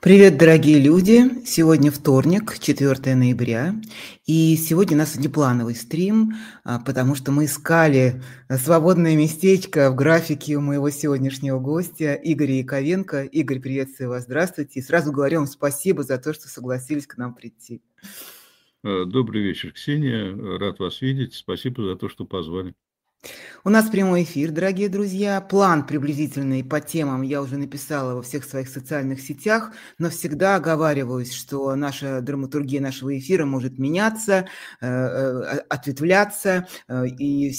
Привет, дорогие люди! Сегодня вторник, 4 ноября, и сегодня у нас внеплановый стрим, потому что мы искали свободное местечко в графике у моего сегодняшнего гостя Игоря Яковенко. Игорь, приветствую вас, здравствуйте. И сразу говорю вам спасибо за то, что согласились к нам прийти. Добрый вечер, Ксения. Рад вас видеть. Спасибо за то, что позвали. У нас прямой эфир, дорогие друзья. План приблизительный по темам я уже написала во всех своих социальных сетях, но всегда оговариваюсь, что наша драматургия нашего эфира может меняться, ответвляться, и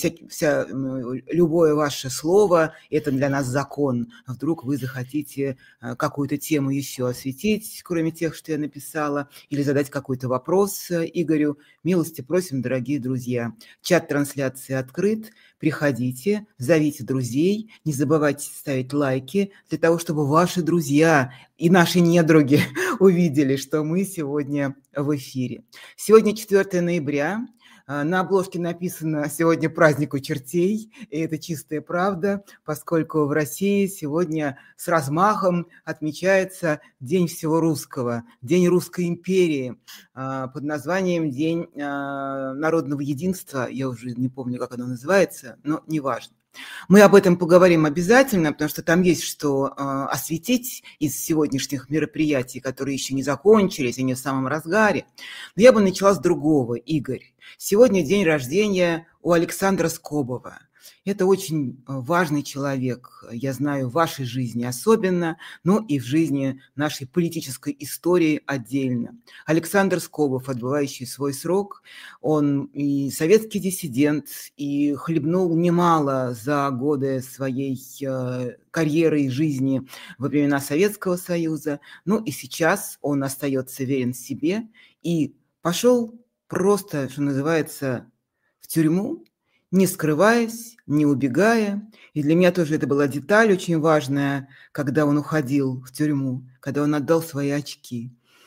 любое ваше слово – это для нас закон. Вдруг вы захотите какую-то тему еще осветить, кроме тех, что я написала, или задать какой-то вопрос Игорю. Милости просим, дорогие друзья. Чат трансляции открыт. Приходите, зовите друзей, не забывайте ставить лайки для того, чтобы ваши друзья и наши недруги увидели, что мы сегодня в эфире. Сегодня 4 ноября. На обложке написано «Сегодня праздник у чертей», и это чистая правда, поскольку в России сегодня с размахом отмечается День всего русского, День Русской империи, под названием День народного единства. Я уже не помню, как оно называется, но неважно. Мы об этом поговорим обязательно, потому что там есть что осветить из сегодняшних мероприятий, которые еще не закончились, они в самом разгаре. Но я бы начала с другого, Игорь. Сегодня день рождения у Александра Скобова. Это очень важный человек, я знаю, в вашей жизни особенно, но и в жизни нашей политической истории отдельно. Александр Скобов, отбывающий свой срок, он и советский диссидент, и хлебнул немало за годы своей карьеры и жизни во времена Советского Союза, ну и сейчас он остается верен себе и пошел просто, что называется, в тюрьму, не скрываясь, не убегая. И для меня тоже это была деталь очень важная, когда он уходил в тюрьму, когда он отдал свои очки,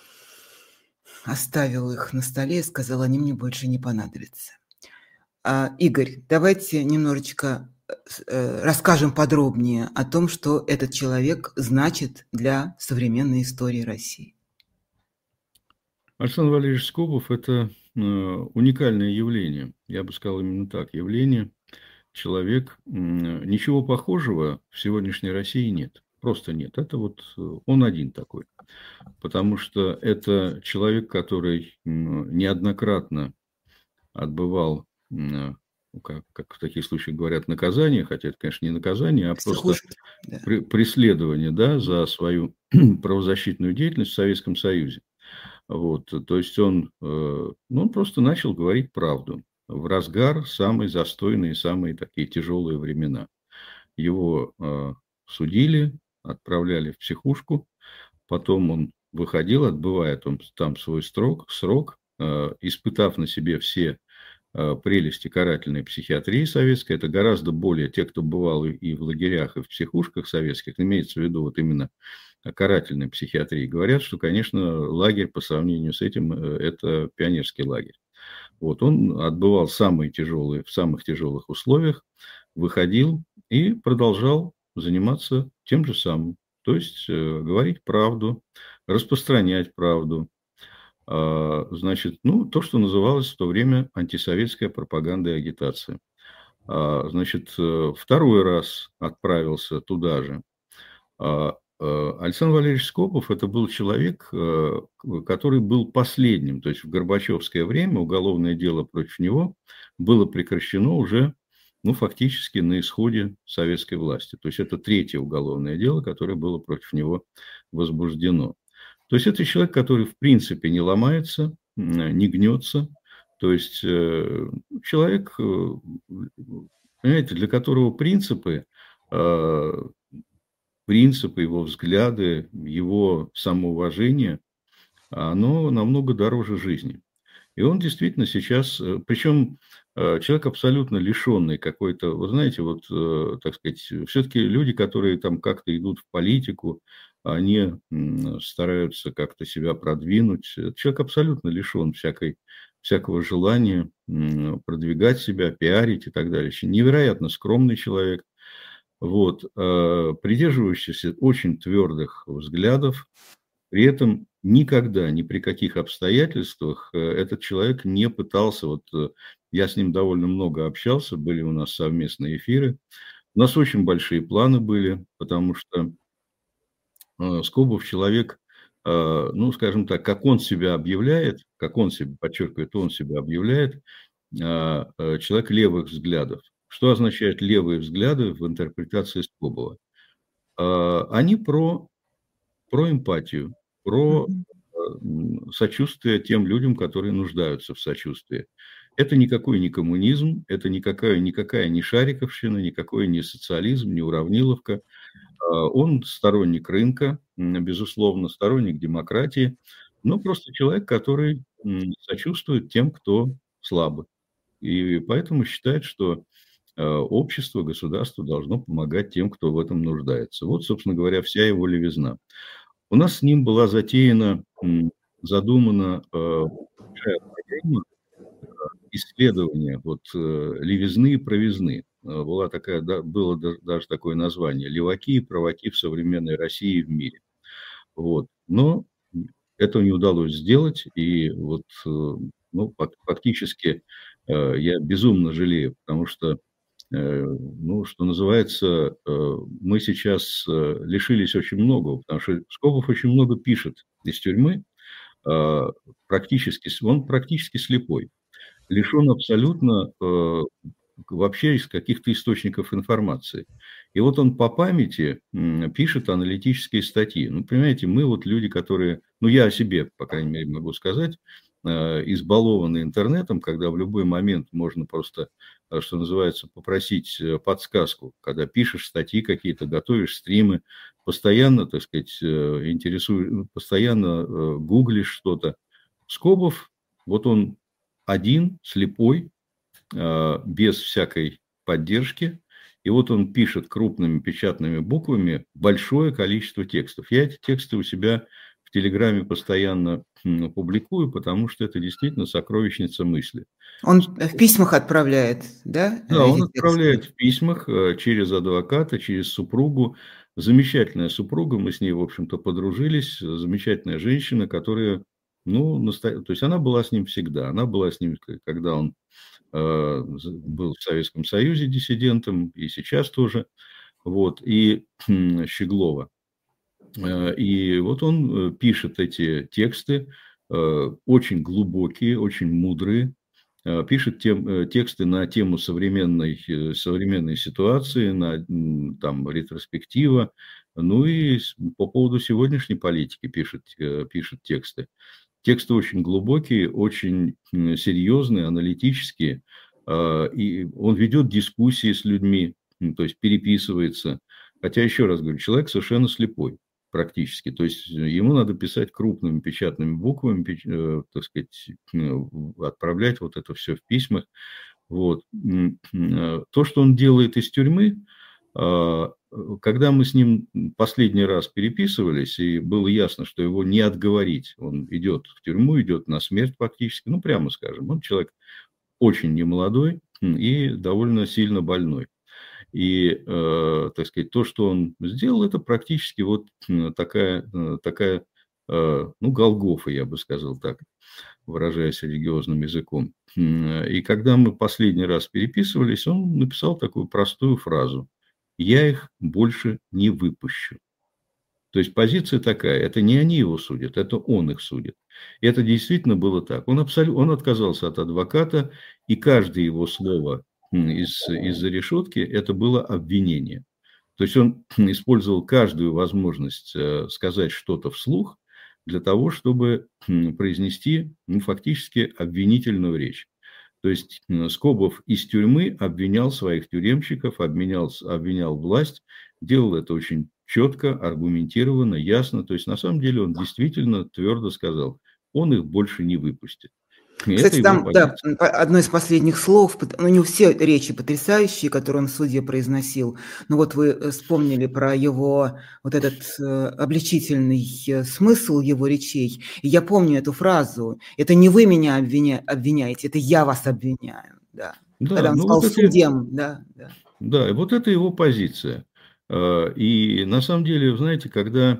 оставил их на столе и сказал, они мне больше не понадобятся. Игорь, давайте немножечко расскажем подробнее о том, что этот человек значит для современной истории России. Александр Валерьевич Скобов – это уникальное явление. Я бы сказал именно так. Явление, человек. Ничего похожего в сегодняшней России нет. Просто нет. Это вот он один такой. Потому что это человек, который неоднократно отбывал, как в таких случаях говорят, наказание, хотя это, конечно, не наказание, а просто преследование, да, за свою правозащитную деятельность в Советском Союзе. Вот, то есть он просто начал говорить правду в разгар самые застойные, самые такие тяжелые времена. Его судили, отправляли в психушку, потом он выходил, отбывая там свой срок, испытав на себе все прелести карательной психиатрии советской. Это гораздо более, те, кто бывал и в лагерях, и в психушках советских, имеется в виду вот именно карательной психиатрии, говорят, что, конечно, лагерь по сравнению с этим – это пионерский лагерь. Вот, он отбывал самые тяжелые, в самых тяжелых условиях, выходил и продолжал заниматься тем же самым. То есть, говорить правду, распространять правду. Значит, то, что называлось в то время антисоветская пропаганда и агитация. Значит, второй раз отправился туда же. Александр Валерьевич Скобов – это был человек, который был последним. То есть, в Горбачевское время уголовное дело против него было прекращено уже, фактически на исходе советской власти. То есть, это третье уголовное дело, которое было против него возбуждено. То есть, это человек, который, в принципе, не ломается, не гнется. То есть, человек, понимаете, для которого принципы, его взгляды, его самоуважение, оно намного дороже жизни. И он действительно сейчас, причем человек абсолютно лишенный какой-то, вы знаете, так сказать, все-таки люди, которые там как-то идут в политику, они стараются как-то себя продвинуть. Человек абсолютно лишен всякого желания продвигать себя, пиарить и так далее. Невероятно скромный человек. Вот, придерживающийся очень твердых взглядов, При этом никогда, ни при каких обстоятельствах этот человек не пытался, я с ним довольно много общался, были у нас совместные эфиры, у нас очень большие планы были, потому что Скобов человек, ну, скажем так, как он себя объявляет, как он себя, подчеркивает, он себя объявляет, человек левых взглядов. Что означает левые взгляды в интерпретации Скобова? Они про эмпатию, про Мгм. сочувствие тем людям, которые нуждаются в сочувствии. Это никакой не коммунизм, это никакая не шариковщина, никакой не социализм, не уравниловка. Он сторонник рынка, безусловно, сторонник демократии, но просто человек, который сочувствует тем, кто слабый. И поэтому считает, что общество, государство должно помогать тем, кто в этом нуждается. Вот, собственно говоря, вся его левизна. У нас с ним была задумана большая программа исследования левизны и правизны. Была такая, да, было даже такое название «Леваки и праваки в современной России и в мире». Вот. Но этого не удалось сделать, и ну, фактически я безумно жалею, потому что, ну, что называется, мы сейчас лишились очень многого, потому что Скобов очень много пишет из тюрьмы, он практически слепой, лишен абсолютно вообще из каких-то источников информации. И вот он по памяти пишет аналитические статьи. Ну, понимаете, мы вот люди, которые, ну, я о себе, по крайней мере, могу сказать, избалованы интернетом, когда в любой момент можно просто, что называется, попросить подсказку, когда пишешь статьи какие-то, готовишь стримы, постоянно, так сказать, постоянно гуглишь что-то. Скобов, вот он один, слепой, без всякой поддержки. И вот он пишет крупными печатными буквами большое количество текстов. Я эти тексты у себя в Телеграме постоянно публикую, потому что это действительно сокровищница мысли. Он в письмах отправляет, да, Да, он эти тексты? отправляет в письмах через адвоката, через супругу. Замечательная супруга, мы с ней, в общем-то, подружились. Замечательная женщина, которая, ну, то есть она была с ним всегда. Она была с ним, когда он был в Советском Союзе диссидентом, и сейчас тоже. Вот, и Щеглова. И вот он пишет эти тексты, очень глубокие, очень мудрые, пишет тексты на тему современной ситуации, на там, ретроспектива, ну и по поводу сегодняшней политики пишет тексты. Тексты очень глубокие, очень серьезные, аналитические, и он ведет дискуссии с людьми, то есть переписывается. Хотя, еще раз говорю, человек совершенно слепой практически. То есть ему надо писать крупными печатными буквами, так сказать, отправлять вот это все в письмах. Вот. То, что он делает из тюрьмы, когда мы с ним последний раз переписывались, и было ясно, что его не отговорить, он идет в тюрьму, идет на смерть фактически, ну, прямо скажем, он человек очень немолодой и довольно сильно больной. И, так сказать, то, что он сделал, это практически вот такая ну, Голгофа, я бы сказал так, выражаясь религиозным языком. И когда мы последний раз переписывались, он написал такую простую фразу: «Я их больше не выпущу». То есть позиция такая, это не они его судят, это он их судит. И это действительно было так. Он отказался от адвоката, и каждое его слово из-за решетки – это было обвинение. То есть он использовал каждую возможность сказать что-то вслух для того, чтобы произнести, ну, фактически обвинительную речь. То есть Скобов из тюрьмы обвинял своих тюремщиков, обвинял власть, делал это очень четко, аргументированно, ясно. То есть на самом деле он действительно твердо сказал, он их больше не выпустит. И это Кстати, его там, да, позиция. одно из последних слов, ну, не все речи потрясающие, которые он в суде произносил, но вот вы вспомнили про его вот этот обличительный смысл его речей, и я помню эту фразу: «Это не вы меня обвиняете, это я вас обвиняю», да. Когда Да, он ну сказал вот это, «судьям», да, да. да, и вот это его позиция. И на самом деле, знаете, когда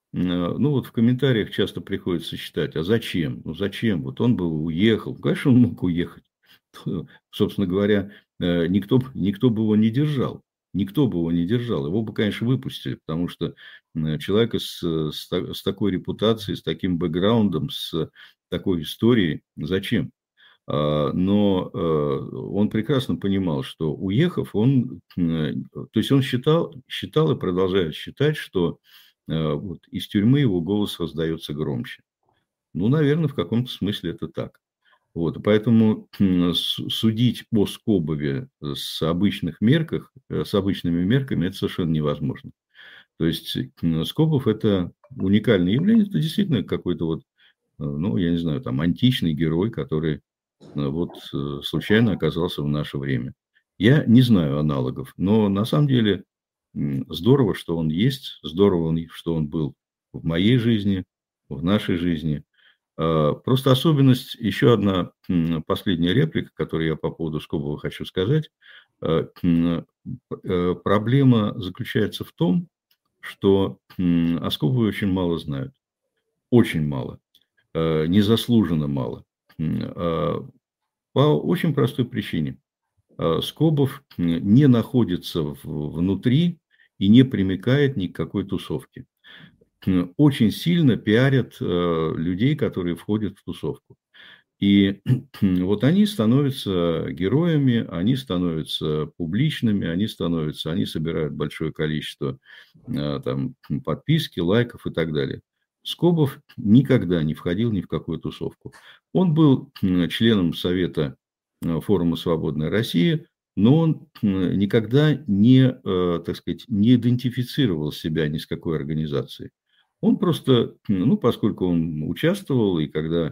ну, вот в комментариях часто приходится читать, а зачем? Ну, зачем? Вот он бы уехал. Конечно, он мог уехать. Собственно говоря, никто бы его не держал. Никто бы его не держал. Его бы, конечно, выпустили, потому что человека с такой репутацией, с таким бэкграундом, с такой историей, зачем? Но он прекрасно понимал, что уехав, то есть он считал и продолжает считать, что вот из тюрьмы его голос раздается громче. Ну, наверное, в каком-то смысле это так. Вот, и поэтому судить о Скобове с с обычными мерками, это совершенно невозможно. То есть Скобов – это уникальное явление, это действительно какой-то вот, ну, я не знаю, там, античный герой, который вот случайно оказался в наше время. Я не знаю аналогов, но на самом деле здорово, что он есть, здорово, что он был в моей жизни, в нашей жизни. Просто особенность, еще одна последняя реплика, которую я по поводу Скобова хочу сказать. Проблема заключается в том, что о Скобове очень мало знают. Очень мало. Незаслуженно мало. По очень простой причине. Скобов не находится внутри и не примыкает ни к какой тусовке. Очень сильно пиарят людей, которые входят в тусовку. И вот они становятся героями, они становятся публичными, они собирают большое количество там, подписки, лайков и так далее. Скобов никогда не входил ни в какую тусовку. Он был членом Совета форума «Свободная Россия», но он никогда так сказать, не идентифицировал себя ни с какой организацией. Он просто, ну, поскольку он участвовал, и когда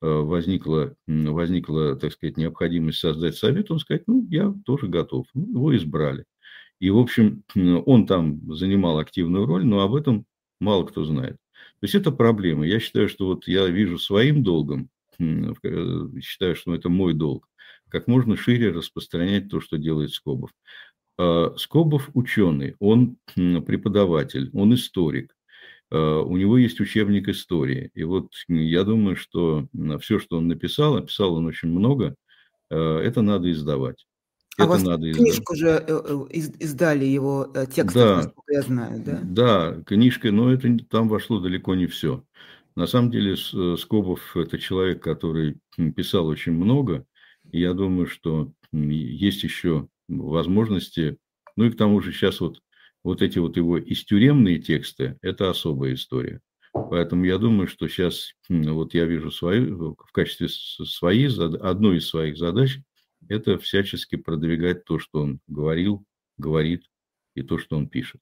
возникла, так сказать, необходимость создать совет, он сказал, ну, я тоже готов. Ну, его избрали. И, в общем, он там занимал активную роль, но об этом мало кто знает. То есть, это проблема. Я считаю, что вот я вижу своим долгом, считаю, что это мой долг, как можно шире распространять то, что делает Скобов. Скобов ученый, он преподаватель, он историк. У него есть учебник истории. И вот я думаю, что все, что он написал, написал он очень много, это надо издавать. А у Это вас надо издавать. книжку же издали его текстов, Да, насколько я знаю, да? да, книжка, но там вошло далеко не все. На самом деле Скобов – это человек, который писал очень много. И я думаю, что есть еще возможности. Ну и к тому же сейчас вот эти вот его истюремные тексты – это особая история. Поэтому я думаю, что сейчас вот я вижу в качестве одной из своих задач – это всячески продвигать то, что он говорит, и то, что он пишет.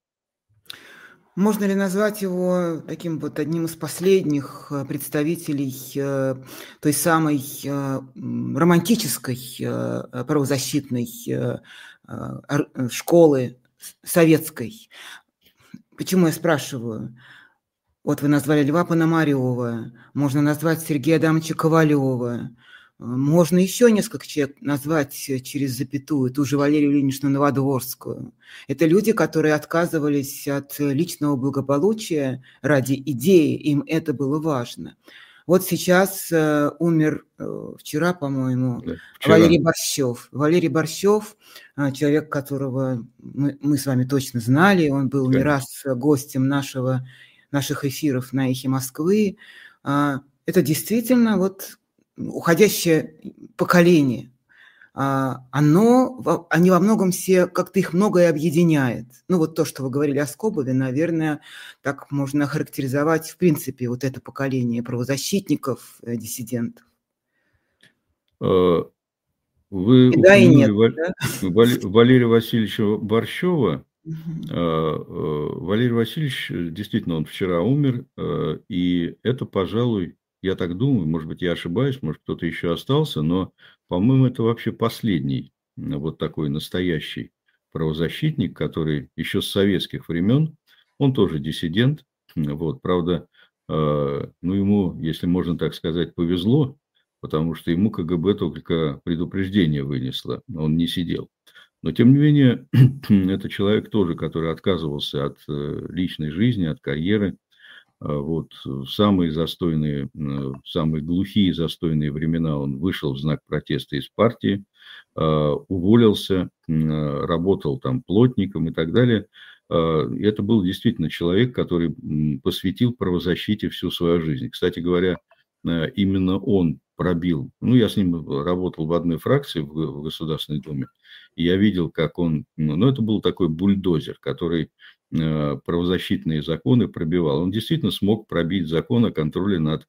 Можно ли назвать его таким вот одним из последних представителей той самой романтической правозащитной школы советской? Почему я спрашиваю? Вот вы назвали Льва Пономарева, можно назвать Сергея Адамовича Ковалева, можно еще несколько человек назвать через запятую, ту же Валерию Ильиничну Новодворскую. Это люди, которые отказывались от личного благополучия ради идеи, им это было важно. Вот сейчас умер вчера, по-моему, Да, Валерий Борщев. Валерий Борщев, человек, которого мы с вами точно знали, он был не раз гостем наших эфиров на «Эхе Москвы». Это действительно вот уходящее поколение. Они во многом все, как-то их многое объединяет. Ну, вот то, что вы говорили о Скобове, наверное, так можно охарактеризовать, в принципе, вот это поколение правозащитников, диссидентов. Вы И да, и нет, Валерия Васильевича Борщева. Угу. Валерий Васильевич, действительно, он вчера умер, и это, пожалуй, я так думаю, может быть, я ошибаюсь, может, кто-то еще остался, но, по-моему, это вообще последний вот такой настоящий правозащитник, который еще с советских времен, он тоже диссидент, вот, правда, ну, ему, если можно так сказать, повезло, потому что ему КГБ только предупреждение вынесло, он не сидел. Но, тем не менее, это человек тоже, который отказывался от личной жизни, от карьеры. Вот в самые застойные, самые глухие застойные времена он вышел в знак протеста из партии, уволился, работал там плотником и так далее. Это был действительно человек, который посвятил правозащите всю свою жизнь. Кстати говоря, именно он пробил. Ну, я с ним работал в одной фракции в Государственной Думе, и я видел, как он... Ну, это был такой бульдозер, который правозащитные законы пробивал. Он действительно смог пробить закон о контроле над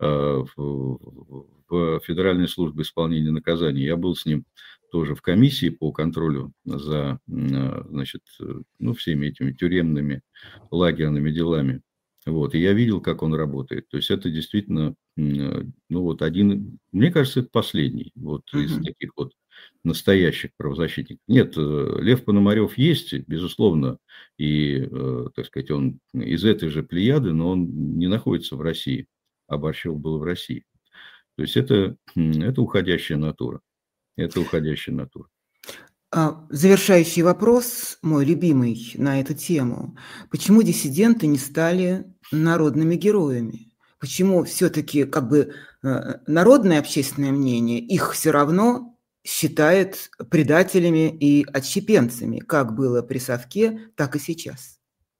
в Федеральной службе исполнения наказаний. Я был с ним тоже в комиссии по контролю за, значит, ну, всеми этими тюремными лагерными делами. Вот, и я видел, как он работает. То есть это действительно, ну, вот один, мне кажется, это последний вот из таких вот настоящих правозащитников. Нет, Лев Пономарев есть, безусловно, и, так сказать, он из этой же плеяды, но он не находится в России, а Борщев был в России. То есть это уходящая натура. Это уходящая натура. Завершающий вопрос, мой любимый на эту тему. Почему диссиденты не стали народными героями? Почему все-таки как бы народное общественное мнение их все равно считает предателями и отщепенцами, как было при Совке, так и сейчас?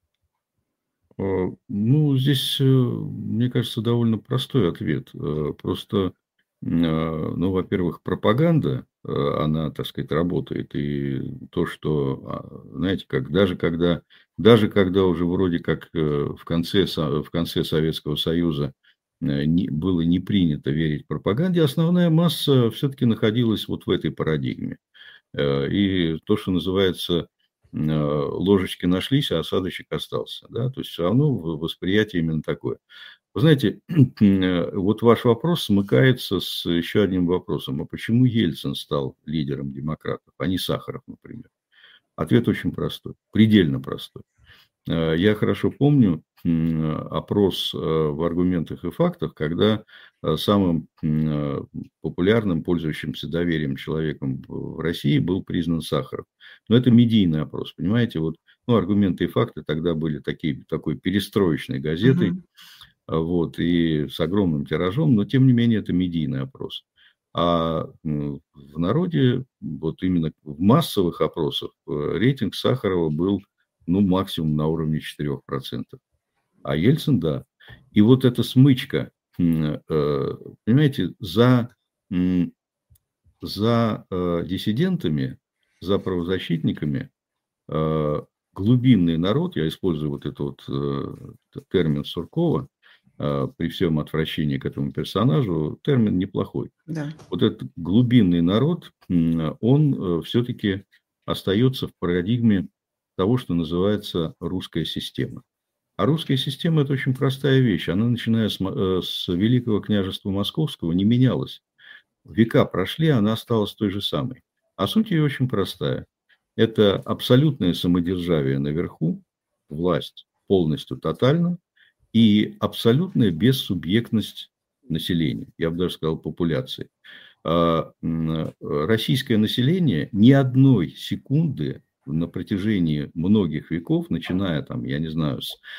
Ну, здесь, мне кажется, довольно простой ответ. Просто, ну, во-первых, пропаганда, она, так сказать, работает. И то, что, знаете, как даже когда уже вроде как в конце Советского Союза было не принято верить пропаганде, основная масса все-таки находилась вот в этой парадигме. И то, что называется, ложечки нашлись, а осадочек остался. Да? То есть все равно восприятие именно такое. Вы знаете, вот ваш вопрос смыкается с еще одним вопросом. А почему Ельцин стал лидером демократов, а не Сахаров, например? Ответ очень простой, предельно простой. Я хорошо помню опрос в «Аргументах и фактах», когда самым популярным, пользующимся доверием человеком в России был признан Сахаров. Но это медийный опрос, понимаете? Вот, ну, «Аргументы и факты» тогда были такой перестроечной газетой, вот, и с огромным тиражом, но, тем не менее, это медийный опрос. А в народе, вот именно в массовых опросах, рейтинг Сахарова был, ну, максимум на уровне 4%. А Ельцин, да. И вот эта смычка, понимаете, за диссидентами, за правозащитниками глубинный народ, я использую вот этот вот термин Суркова, при всем отвращении к этому персонажу, термин неплохой. Да. Вот этот глубинный народ, он все-таки остается в парадигме того, что называется русская система. А русская система – это очень простая вещь. Она, начиная с Великого княжества Московского, не менялась. Века прошли, она осталась той же самой. А суть ее очень простая. Это абсолютное самодержавие наверху, власть полностью тотальна, и абсолютная бессубъектность населения, я бы даже сказал, популяции. Российское население ни одной секунды на протяжении многих веков, начиная там, я не знаю,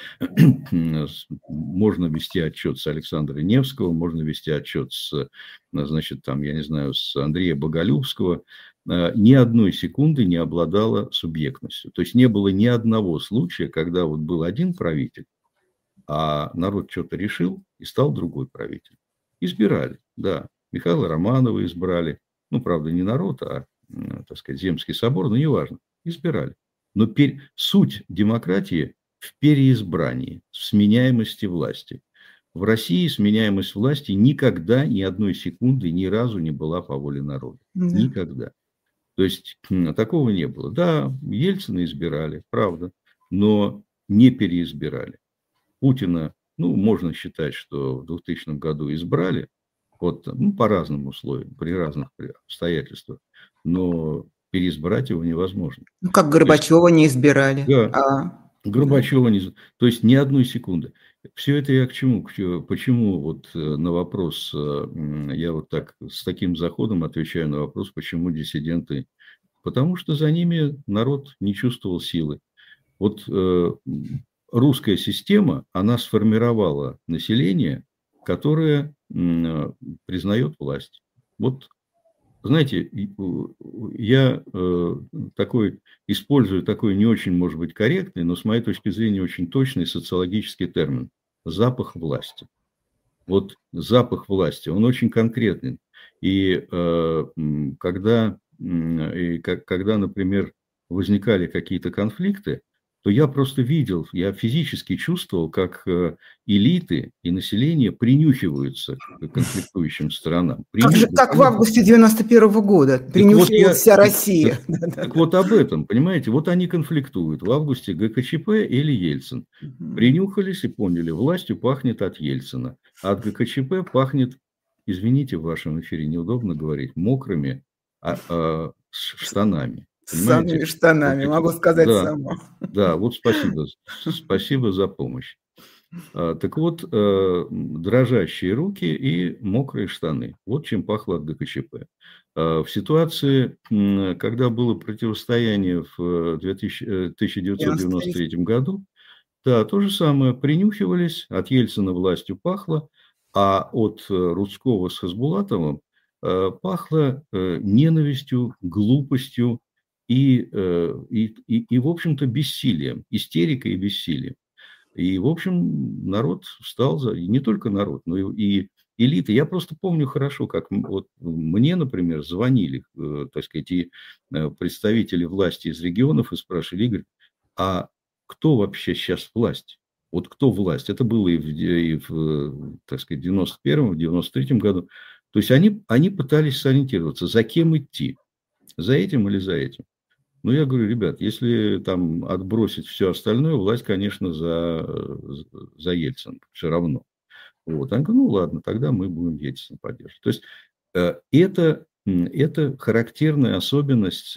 можно вести отчет с Александра Невского, можно вести отчет значит, там, я не знаю, с Андрея Боголюбского, ни одной секунды не обладала субъектностью. То есть не было ни одного случая, когда вот был один правитель, а народ что-то решил, и стал другой правитель. Избирали, да. Михаила Романова избрали. Ну, правда, не народ, а, так сказать, Земский собор, но неважно. Избирали. Но суть демократии в переизбрании, в сменяемости власти. В России сменяемость власти никогда, ни одной секунды, ни разу не была по воле народа. Да. Никогда. То есть такого не было. Да, Ельцина избирали, правда, но не переизбирали. Путина, ну, можно считать, что в 2000 году избрали, вот, ну, по разным условиям, при разных обстоятельствах, но переизбрать его невозможно. Ну, как Горбачева не избирали. Да, Горбачева не... То есть ни одной секунды. Все это я к чему? Почему вот на вопрос, я вот так с таким заходом отвечаю на вопрос, почему диссиденты? Потому что за ними народ не чувствовал силы. Вот русская система, она сформировала население, которое признает власть. Вот, знаете, я использую такой не очень, может быть, корректный, но с моей точки зрения очень точный социологический термин – запах власти. Вот запах власти, он очень конкретный. И когда, например, возникали какие-то конфликты, то я просто видел, я физически чувствовал, как элиты и население принюхиваются к конфликтующим сторонам. Как в августе 91 года принюхивалась вся Россия. Так вот об этом, понимаете, вот они конфликтуют. В августе ГКЧП или Ельцин. Принюхались и поняли, властью пахнет от Ельцина, а от ГКЧП пахнет, извините, в вашем эфире неудобно говорить, мокрыми штанами. С самыми штанами, вот, могу сказать сама. Да, вот спасибо за помощь. Так вот, дрожащие руки и мокрые штаны. Вот чем пахло от ГКЧП. В ситуации, когда было противостояние в 1993 году, да, то же самое. Принюхивались, от Ельцина властью пахло, а от Рудского с Хасбулатовым пахло ненавистью, глупостью и, в общем-то, бессилием, истерикой и бессилием. И, в общем, народ встал за... И не только народ, но и элита. Я просто помню хорошо, как вот мне, например, звонили, так сказать, и представители власти из регионов и спрашивали: Игорь, а кто вообще сейчас власть? Вот кто власть? Это было и в так сказать, 91-м, в 93-м году. То есть, они пытались сориентироваться, за кем идти. За этим или за этим. Ну, я говорю, ребят, если там отбросить все остальное, власть, конечно, за Ельцина все равно. Вот. Они говорят, ну, ладно, тогда мы будем Ельцина поддерживать. То есть, это характерная особенность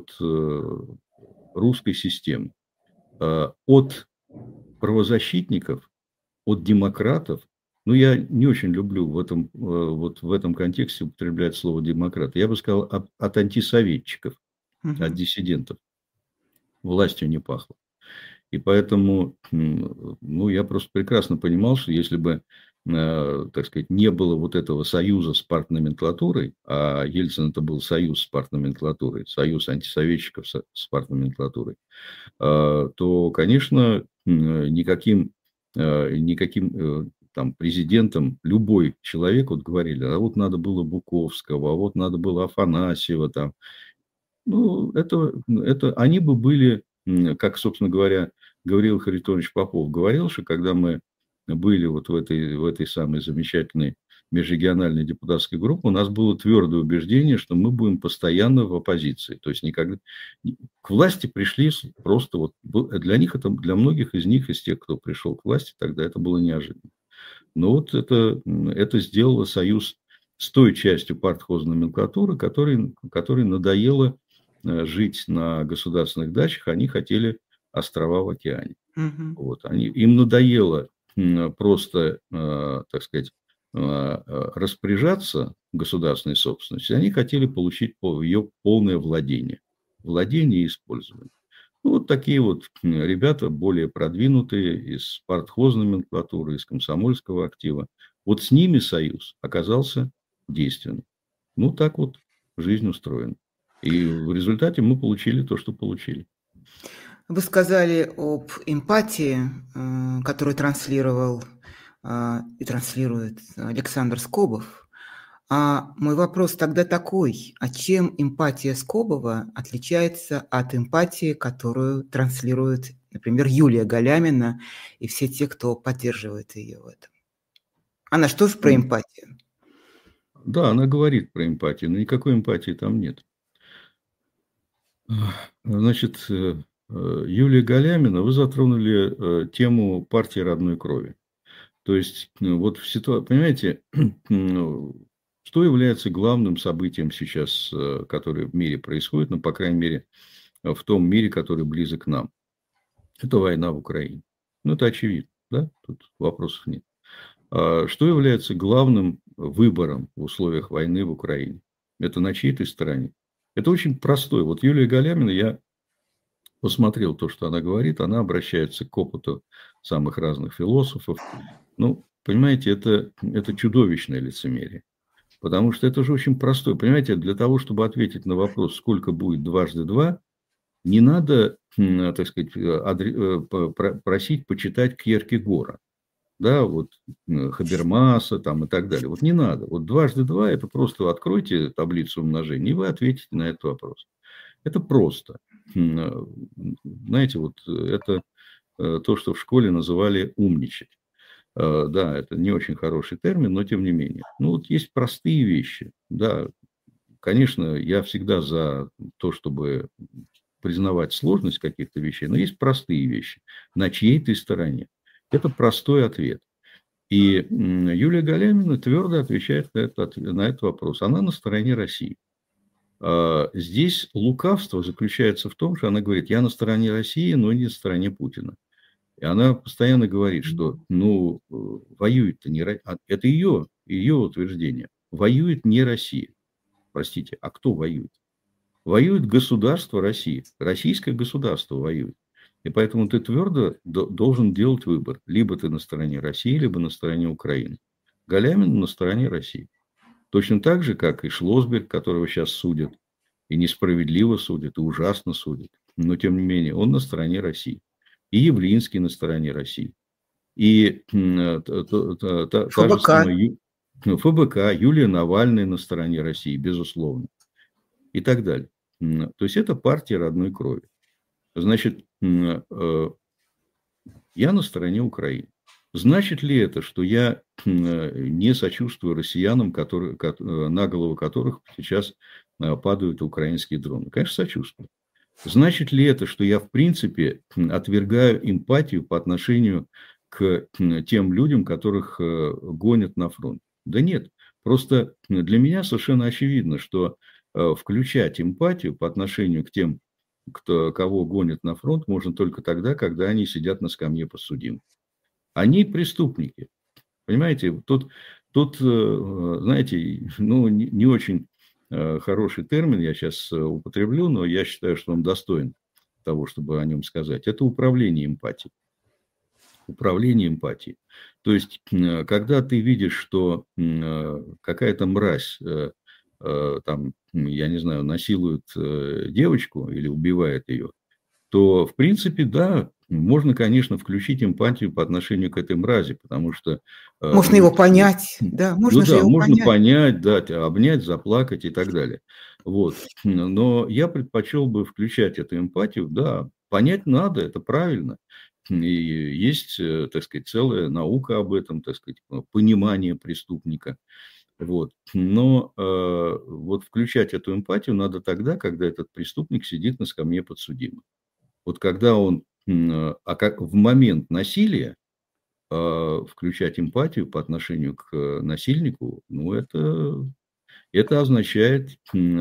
русской системы. От правозащитников, от демократов, ну, я не очень люблю в этом контексте употреблять слово демократ, я бы сказал, от антисоветчиков, от диссидентов. Властью не пахло. И поэтому, ну, я просто прекрасно понимал, что если бы, так сказать, не было вот этого союза с партноменклатурой, а Ельцин это был союз с партноменклатурой, союз антисоветчиков с партноменклатурой, то, конечно, никаким там президентом любой человек, вот говорили, а вот надо было Буковского, а вот надо было Афанасьева там. Ну, это они бы были, как, собственно говоря, Гавриил Харитонович Попов говорил, что когда мы были вот в этой самой замечательной межрегиональной депутатской группе, у нас было твердое убеждение, что мы будем постоянно в оппозиции. То есть, никогда к власти пришли просто вот... Для них это, для многих из них, из тех, кто пришел к власти, тогда это было неожиданно. Но вот это сделало союз с той частью партхозноменклатуры, которой надоело жить на государственных дачах, они хотели острова в океане. Вот. Им надоело просто, так сказать, распоряжаться государственной собственностью. Они хотели получить ее полное владение. Владение и использование. Ну, вот такие вот ребята, более продвинутые, из партхозноменклатуры, из комсомольского актива. Вот с ними союз оказался действенным. Ну, так вот жизнь устроена. И в результате мы получили то, что получили. Вы сказали об эмпатии, которую транслировал и транслирует Александр Скобов. А мой вопрос тогда такой: а чем эмпатия Скобова отличается от эмпатии, которую транслирует, например, Юлия Галямина и все те, кто поддерживает ее в этом? Она что же про эмпатию? Да, она говорит про эмпатию, но никакой эмпатии там нет. Значит, Юлия Галямина, вы затронули тему партии родной крови. То есть, вот в ситуации, понимаете, что является главным событием сейчас, которое в мире происходит, ну, по крайней мере, в том мире, который близок к нам? Это война в Украине. Ну, это очевидно, да? Тут вопросов нет. Что является главным выбором в условиях войны в Украине? Это на чьей-то стороне? Это очень простой. Вот Юлия Галямина, я посмотрел то, что она говорит, она обращается к опыту самых разных философов. Ну, понимаете, это чудовищное лицемерие. Потому что это же очень простое. Понимаете, для того, чтобы ответить на вопрос, сколько будет дважды два, не надо, так сказать, просить почитать Кьеркегора, да, вот Хабермаса там и так далее. Вот не надо. Вот дважды два – это просто откройте таблицу умножения, и вы ответите на этот вопрос. Это просто. Знаете, вот это то, что в школе называли умничать. Да, это не очень хороший термин, но тем не менее. Ну, вот есть простые вещи. Да, конечно, я всегда за то, чтобы признавать сложность каких-то вещей, но есть простые вещи. На чьей ты стороне? Это простой ответ. И Юлия Галямина твердо отвечает на этот вопрос. Она на стороне России. Здесь лукавство заключается в том, что она говорит, я на стороне России, но не на стороне Путина. И она постоянно говорит, что воюет-то не Россия. Это ее утверждение. Воюет не Россия. Простите, а кто воюет? Воюет государство России. Российское государство воюет. И поэтому ты твердо должен делать выбор. Либо ты на стороне России, либо на стороне Украины. Галямин на стороне России. Точно так же, как и Шлосберг, которого сейчас судят. И несправедливо судят, и ужасно судят. Но, тем не менее, он на стороне России. И Явлинский на стороне России. И та же самая ФБК, Юлия Навальная на стороне России, безусловно. И так далее. То есть, это партия родной крови. Значит, я на стороне Украины. Значит ли это, что я не сочувствую россиянам, на голову которых сейчас падают украинские дроны? Конечно, сочувствую. Значит ли это, что я, в принципе, отвергаю эмпатию по отношению к тем людям, которых гонят на фронт? Да нет. Просто для меня совершенно очевидно, что включать эмпатию по отношению к тем, кого гонят на фронт, можно только тогда, когда они сидят на скамье подсудимых. Они преступники. Понимаете, тут знаете, не очень хороший термин я сейчас употреблю, но я считаю, что он достоин того, чтобы о нем сказать. Это управление эмпатией. Управление эмпатией. То есть, когда ты видишь, что какая-то мразь, там, я не знаю, насилует девочку или убивает ее, то, в принципе, да, можно, конечно, включить эмпатию по отношению к этой мрази, потому что... Можно его понять, да, можно же его можно понять, да, обнять, заплакать и так далее. Вот. Но я предпочел бы включать эту эмпатию, да, понять надо, это правильно. И есть, так сказать, целая наука об этом, так сказать, понимание преступника. Вот. Но вот включать эту эмпатию надо тогда, когда этот преступник сидит на скамье подсудимых. Вот когда он, как в момент насилия, включать эмпатию по отношению к насильнику, это означает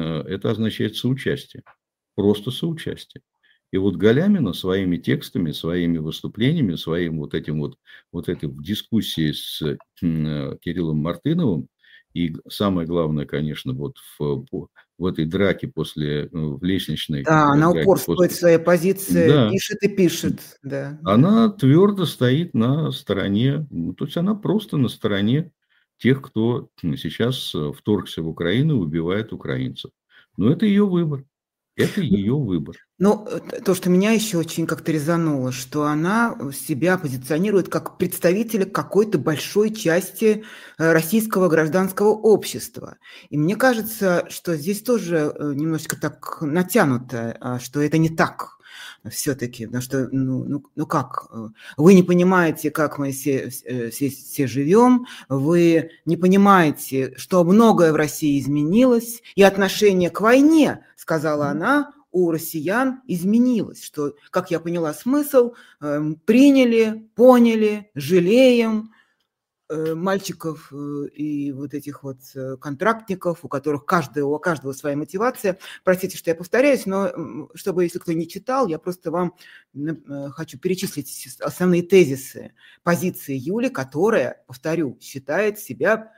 соучастие. Просто соучастие. И вот Галямина своими текстами, своими выступлениями, своим вот этой дискуссией с Кириллом Мартыновым, и самое главное, конечно, вот в этой драке в лестничной да, она драке упорствует в своей позиции, да, пишет и пишет, да, да. она твердо стоит на стороне, то есть она просто на стороне тех, кто сейчас вторгся в Украину и убивает украинцев. Но это ее выбор. Это ее выбор. Ну, то, что меня еще очень как-то резануло, что она себя позиционирует как представителя какой-то большой части российского гражданского общества. И мне кажется, что здесь тоже немножечко так натянуто, что это не так все-таки. Потому что, как? Вы не понимаете, как мы все живем, вы не понимаете, что многое в России изменилось, и отношение к войне, сказала она, у россиян изменилось, что, как я поняла смысл, приняли, поняли, жалеем мальчиков и вот этих вот контрактников, у каждого своя мотивация. Простите, что я повторяюсь, но чтобы, если кто не читал, я просто вам хочу перечислить основные тезисы позиции Юли, которая, повторю, считает себя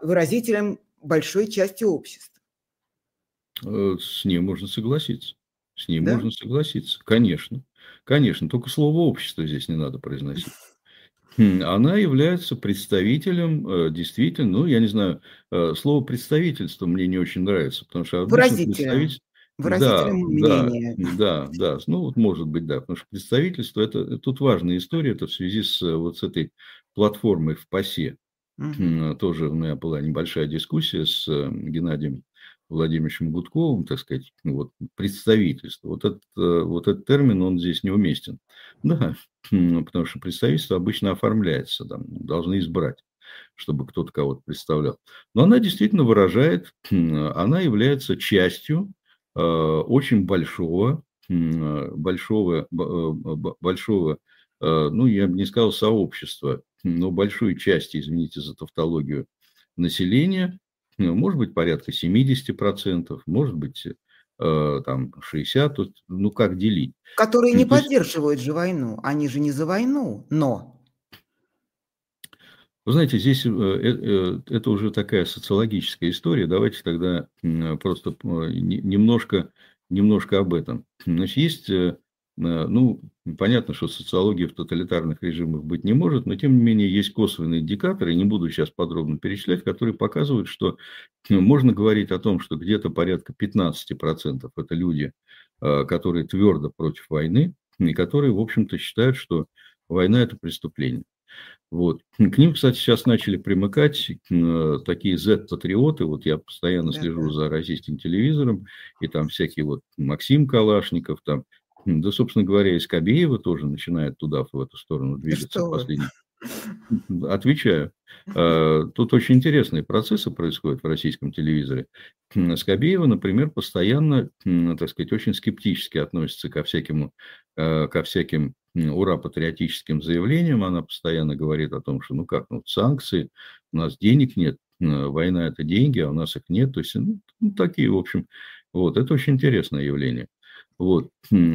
выразителем большой части общества. С ней можно согласиться. С ней Да? можно согласиться. Конечно. Конечно. Только слово общество здесь не надо произносить. Она является представителем, действительно, ну, я не знаю, слово представительство мне не очень нравится, потому что обычно Выразителем. представитель, да, Выразителем да, мнения. да, да, ну, вот может быть, да, потому что представительство, это тут важная история, это в связи с вот с этой платформой в ПАСЕ. Мгм. Тоже у меня была небольшая дискуссия с Геннадием Владимировичем Гудковым, так сказать, ну, вот представительство. Вот этот термин, он здесь неуместен. Да, потому что представительство обычно оформляется, там, должны избрать, чтобы кто-то кого-то представлял. Но она действительно выражает, она является частью очень большого, ну, я бы не сказал сообщества, но большой части, извините за тавтологию, населения, ну, может быть, порядка 70%, может быть, там 60%, тут, ну, как делить. Которые не То есть, поддерживают же войну. Они же не за войну, но. вы знаете, здесь это уже такая социологическая история. Давайте тогда просто немножко об этом. Значит, есть, ну, понятно, что социология в тоталитарных режимах быть не может, но тем не менее есть косвенные индикаторы, не буду сейчас подробно перечислять, которые показывают, что можно говорить о том, что где-то порядка 15% это люди, которые твердо против войны, и которые, в общем-то, считают, что война – это преступление. Вот. К ним, кстати, сейчас начали примыкать такие Z-патриоты. Вот я постоянно Да, слежу да. за российским телевизором, и там всякие вот Максим Калашников, там, да, собственно говоря, и Скобеева тоже начинает туда, в эту сторону Да двигаться что в вы. последний. Отвечаю. Тут очень интересные процессы происходят в российском телевизоре. Скобеева, например, постоянно, так сказать, очень скептически относится ко всяким ура-патриотическим заявлениям. Она постоянно говорит о том, что, ну как, ну, санкции, у нас денег нет, война – это деньги, а у нас их нет. То есть, ну, такие, в общем, вот, это очень интересное явление. Вот.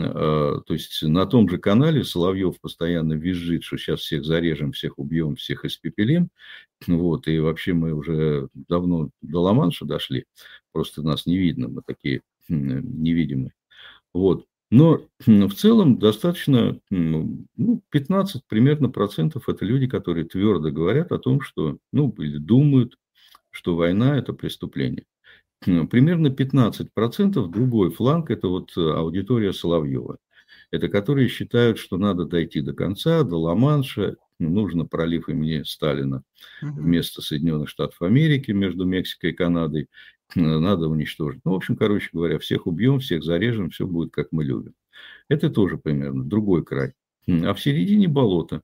То есть, на том же канале Соловьев постоянно визжит, что сейчас всех зарежем, всех убьем, всех испепелим. Вот. И вообще мы уже давно до Ла-Манша дошли. Просто нас не видно, мы такие невидимые. Вот. Но в целом достаточно, ну, 15 примерно процентов это люди, которые твердо говорят о том, что, ну, или думают, что война – это преступление. Примерно 15% другой фланг – это вот аудитория Соловьева. Это которые считают, что надо дойти до конца, до Ла-Манша, нужно пролив имени Сталина Мгм. вместо Соединенных Штатов Америки между Мексикой и Канадой, надо уничтожить. Ну, в общем, короче говоря, всех убьем, всех зарежем, все будет, как мы любим. Это тоже примерно другой край. А в середине болото.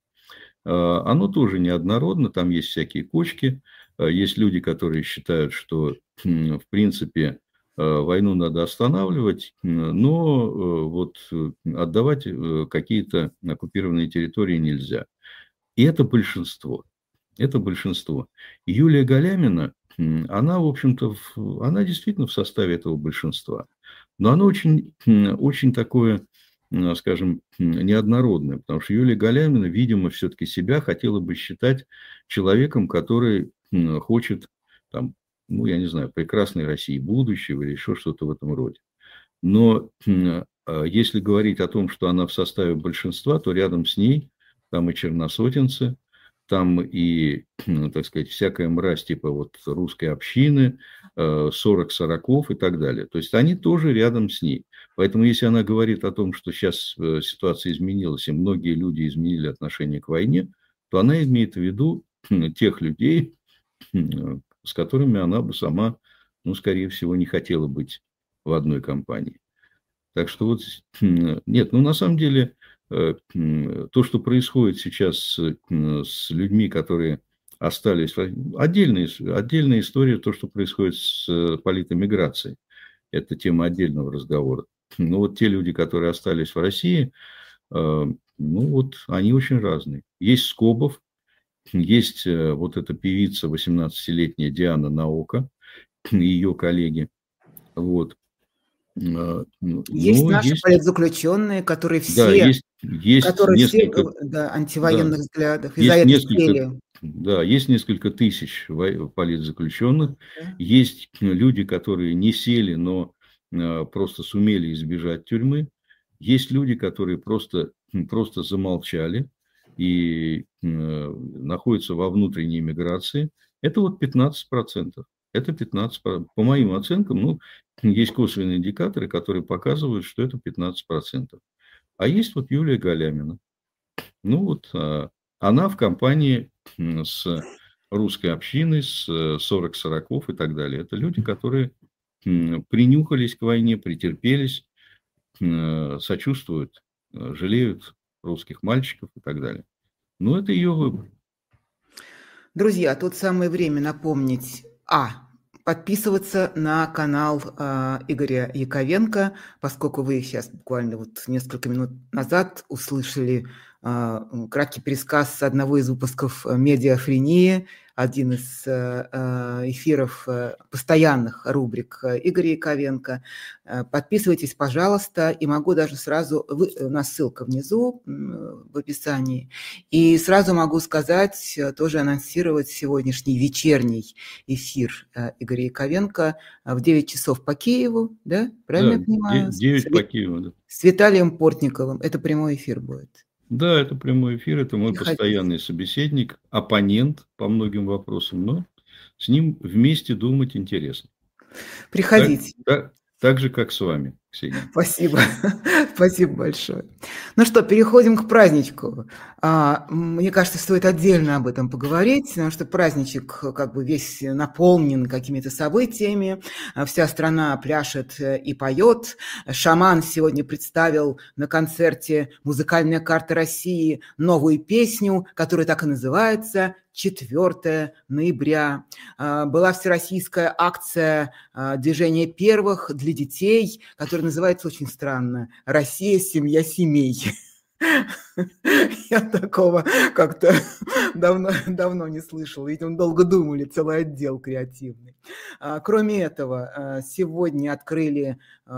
Оно тоже неоднородно, там есть всякие кочки, есть люди, которые считают, что, в принципе, войну надо останавливать, но вот отдавать какие-то оккупированные территории нельзя. И это большинство. Это большинство. Юлия Галямина, она, в общем-то, она действительно в составе этого большинства. Но она очень такое, скажем, неоднородное. Потому что Юлия Галямина, видимо, все-таки себя хотела бы считать человеком, который хочет, там, ну, я не знаю, прекрасной России будущего или еще что-то в этом роде. Но если говорить о том, что она в составе большинства, то рядом с ней там и черносотенцы, там и, так сказать, всякая мразь типа вот русской общины, 40 сороков и так далее. То есть они тоже рядом с ней. Поэтому если она говорит о том, что сейчас ситуация изменилась, и многие люди изменили отношение к войне, то она имеет в виду тех людей, с которыми она бы сама, ну, скорее всего, не хотела быть в одной компании. Так что вот, нет, ну, на самом деле, то, что происходит сейчас с людьми, которые остались, отдельная история, то, что происходит с политэмиграцией. Это тема отдельного разговора. Но вот те люди, которые остались в России, ну, вот они очень разные. Есть Скобов, есть вот эта певица 18-летняя Диана Наока, и ее коллеги. Вот. Есть Но наши есть, политзаключенные, да, есть которые все, несколько, да, да, антивоенных взглядов и за есть это несколько, сели. да, есть несколько тысяч политзаключенных, Да. есть люди, которые не сели, но просто сумели избежать тюрьмы. Есть люди, которые просто замолчали и находятся во внутренней миграции. Это вот 15%. Это 15%. По моим оценкам, есть косвенные индикаторы, которые показывают, что это 15%. А есть вот Юлия Галямина. Она в компании с русской общиной, с 40-40 и так далее. Это люди, которые принюхались к войне, претерпелись, сочувствуют, жалеют русских мальчиков и так далее. Это ее выбор. Друзья, тут самое время напомнить, подписываться на канал Игоря Яковенко, поскольку вы сейчас буквально вот несколько минут назад услышали краткий пересказ одного из выпусков «Медиафрении», один из эфиров постоянных рубрик Игоря Яковенко. Подписывайтесь, пожалуйста, и могу даже сразу, у нас ссылка внизу в описании, и сразу могу сказать, тоже анонсировать сегодняшний вечерний эфир Игоря Яковенко в 9 часов по Киеву, да? Правильно я понимаю? 9 по Киеву, да. С Виталием Портниковым. Это прямой эфир будет. Да, это прямой эфир, это мой постоянный собеседник, оппонент по многим вопросам, но с ним вместе думать интересно. Приходите. Так же, как с вами, Ксения. Спасибо. Спасибо большое. Ну что, переходим к праздничку. Мне кажется, стоит отдельно об этом поговорить, потому что праздничек как бы весь наполнен какими-то событиями. Вся страна пляшет и поет. Шаман сегодня представил на концерте «Музыкальная карта России» новую песню, которая так и называется «4 ноября». Была всероссийская акция движения первых для детей, которая называется очень странно «Россия. Семья семей». Я такого как-то давно не слышала. Видимо, долго думали, целый отдел креативный. Кроме этого, сегодня открыли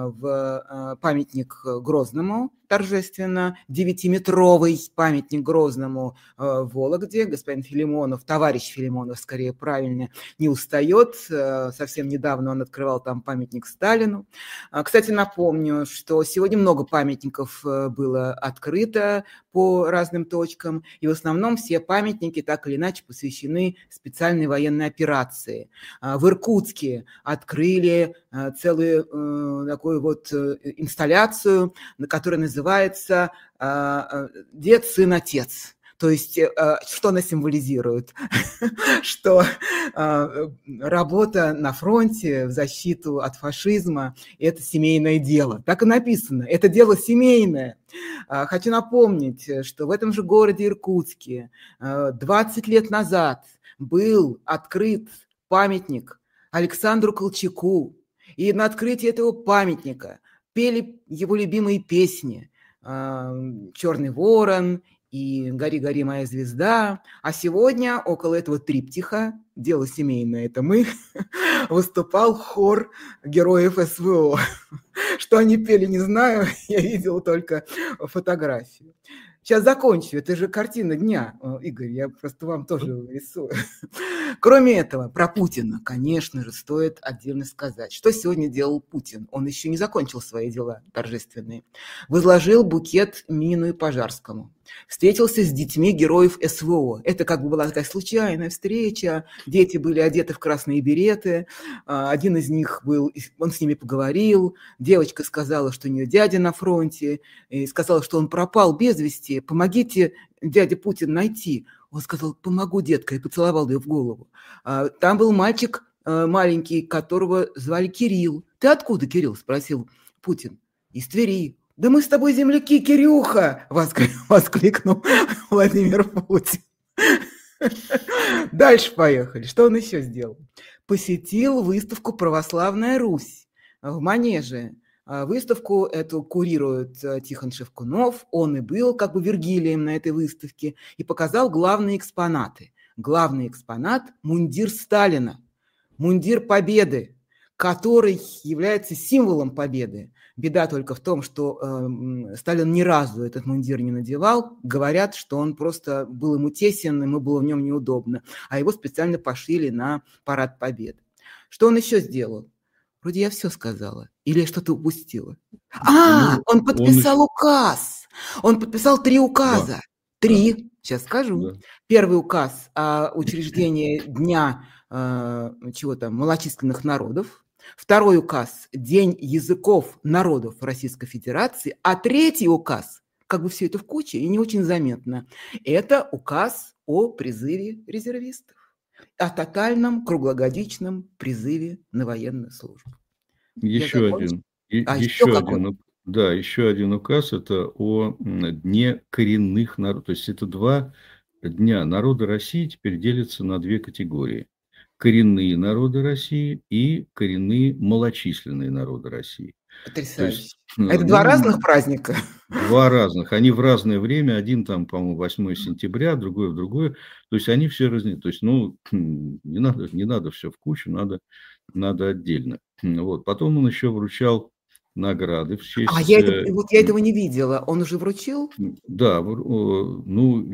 памятник Грозному торжественно, 9-метровый памятник Грозному в Вологде. Господин Филимонов, товарищ Филимонов, скорее правильно, не устает. Совсем недавно он открывал там памятник Сталину. Кстати, напомню, что сегодня много памятников было открыто по разным точкам, и в основном все памятники так или иначе посвящены специальной военной операции. В Иркутске открыли целую такую вот инсталляцию, которая называется «Дед, сын, отец». То есть, что она символизирует? Что работа на фронте в защиту от фашизма – это семейное дело. Так и написано. Это дело семейное. Хочу напомнить, что в этом же городе Иркутске 20 лет назад был открыт памятник Александру Колчаку. И на открытии этого памятника пели его любимые песни «Черный ворон» и «Гори, гори, моя звезда». А сегодня около этого триптиха «Дело семейное» – это мы, выступал хор героев СВО. Что они пели, не знаю, я видел только фотографию. Сейчас закончу, это же картина дня, Игорь, я просто вам тоже рисую. Кроме этого, про Путина, конечно же, стоит отдельно сказать. Что сегодня делал Путин? Он еще не закончил свои дела торжественные. Возложил букет Минину и Пожарскому. Встретился с детьми героев СВО. Это как бы была такая случайная встреча. Дети были одеты в красные береты. Один из них был, он с ними поговорил. Девочка сказала, что у нее дядя на фронте. И сказала, что он пропал без вести. Помогите, дядя Путин, найти. Он сказал: помогу, детка, и поцеловал ее в голову. Там был мальчик маленький, которого звали Кирилл. Ты откуда, Кирилл? Спросил Путин. Из Твери. Да мы с тобой земляки, Кирюха! Воскликнул Владимир Путин. Дальше поехали. Что он еще сделал? Посетил выставку «Православная Русь» в Манеже. Выставку эту курирует Тихон Шевкунов. Он и был как бы Вергилием на этой выставке и показал главные экспонаты. Главный экспонат – мундир Сталина, мундир Победы, который является символом победы. Беда только в том, что Сталин ни разу этот мундир не надевал. Говорят, что он просто был ему тесен, ему было в нем неудобно. А его специально пошили на парад Победы. Что он еще сделал? Вроде я все сказала. Или я что-то упустила? Ну, Он он еще... подписал указ. Он подписал 3 Да, указа. да, 3. Сейчас скажу. да. Первый указ о учреждении дня чего там, малочисленных народов. Второй указ – День языков народов Российской Федерации. А третий указ, как бы все это в куче и не очень заметно, это указ о призыве резервистов, о тотальном круглогодичном призыве на военную службу. Я Еще закончила. один, Еще еще какой? один, да, еще один указ – это о Дне коренных народов. То есть это 2 дня. Народы России теперь делятся на 2 категории: коренные народы России и коренные малочисленные народы России. То есть, Потрясающе. А это 2 ну, разных праздника? 2 разных. Они в разное время. Один там, по-моему, 8 сентября, другой в другое. То есть они все разные. То есть, ну, не надо все в кучу, надо отдельно. Вот. Потом он еще вручал награды в честь... Я этого не видела. Он уже вручил? Да, ну,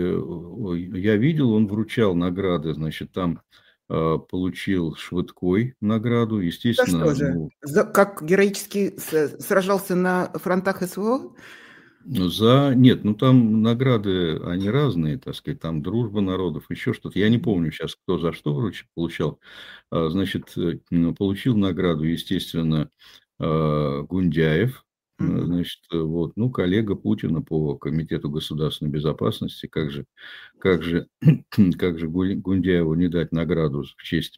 я видел, он вручал награды, значит, там получил Швыдкой награду, За что естественно, же? ну, Как героически сражался на фронтах СВО? Нет, ну там награды, они разные, так сказать, там дружба народов, еще что-то. Я не помню сейчас, кто за что получал. Значит, получил награду, естественно, Гундяев, значит, вот, ну, коллега Путина по Комитету государственной безопасности, как же Гундяеву не дать награду в честь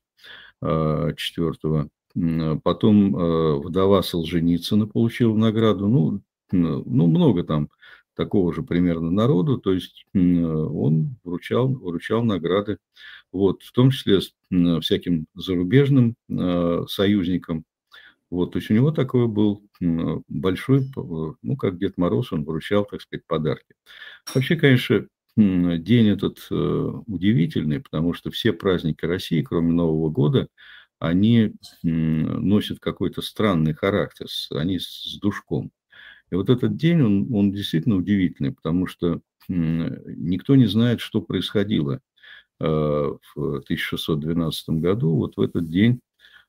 4-го. Потом вдова Солженицына получила награду. Ну, много там такого же примерно народу. То есть он вручал награды, вот, в том числе всяким зарубежным союзникам. Вот, то есть у него такой был большой, ну, как Дед Мороз, он вручал, так сказать, подарки. Вообще, конечно, день этот удивительный, потому что все праздники России, кроме Нового года, они носят какой-то странный характер, они с душком. И вот этот день, он действительно удивительный, потому что никто не знает, что происходило в 1612 году, вот в этот день,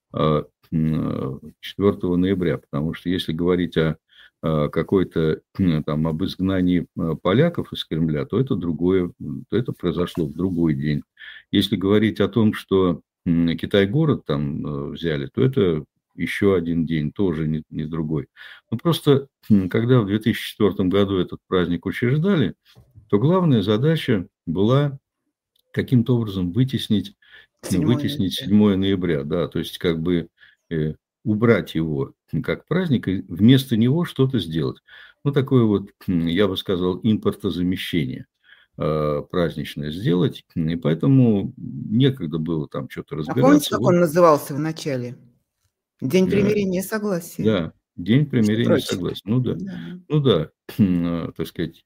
4 ноября, потому что если говорить о какой-то там об изгнании поляков из Кремля, то это другое, то это произошло в другой день. Если говорить о том, что Китай-город там взяли, то это еще один день, тоже не другой. Ну, просто, когда в 2004 году этот праздник учреждали, то главная задача была каким-то образом вытеснить 7 ноября. 7 ноября, да, то есть как бы убрать его как праздник и вместо него что-то сделать. Ну, такое вот, я бы сказал, импортозамещение праздничное сделать, и поэтому некогда было там что-то А помните, разбираться. как Вот, он назывался в начале? День примирения и согласия. да, День Между примирения и прочим. согласия. Ну да, Да. ну да, так сказать,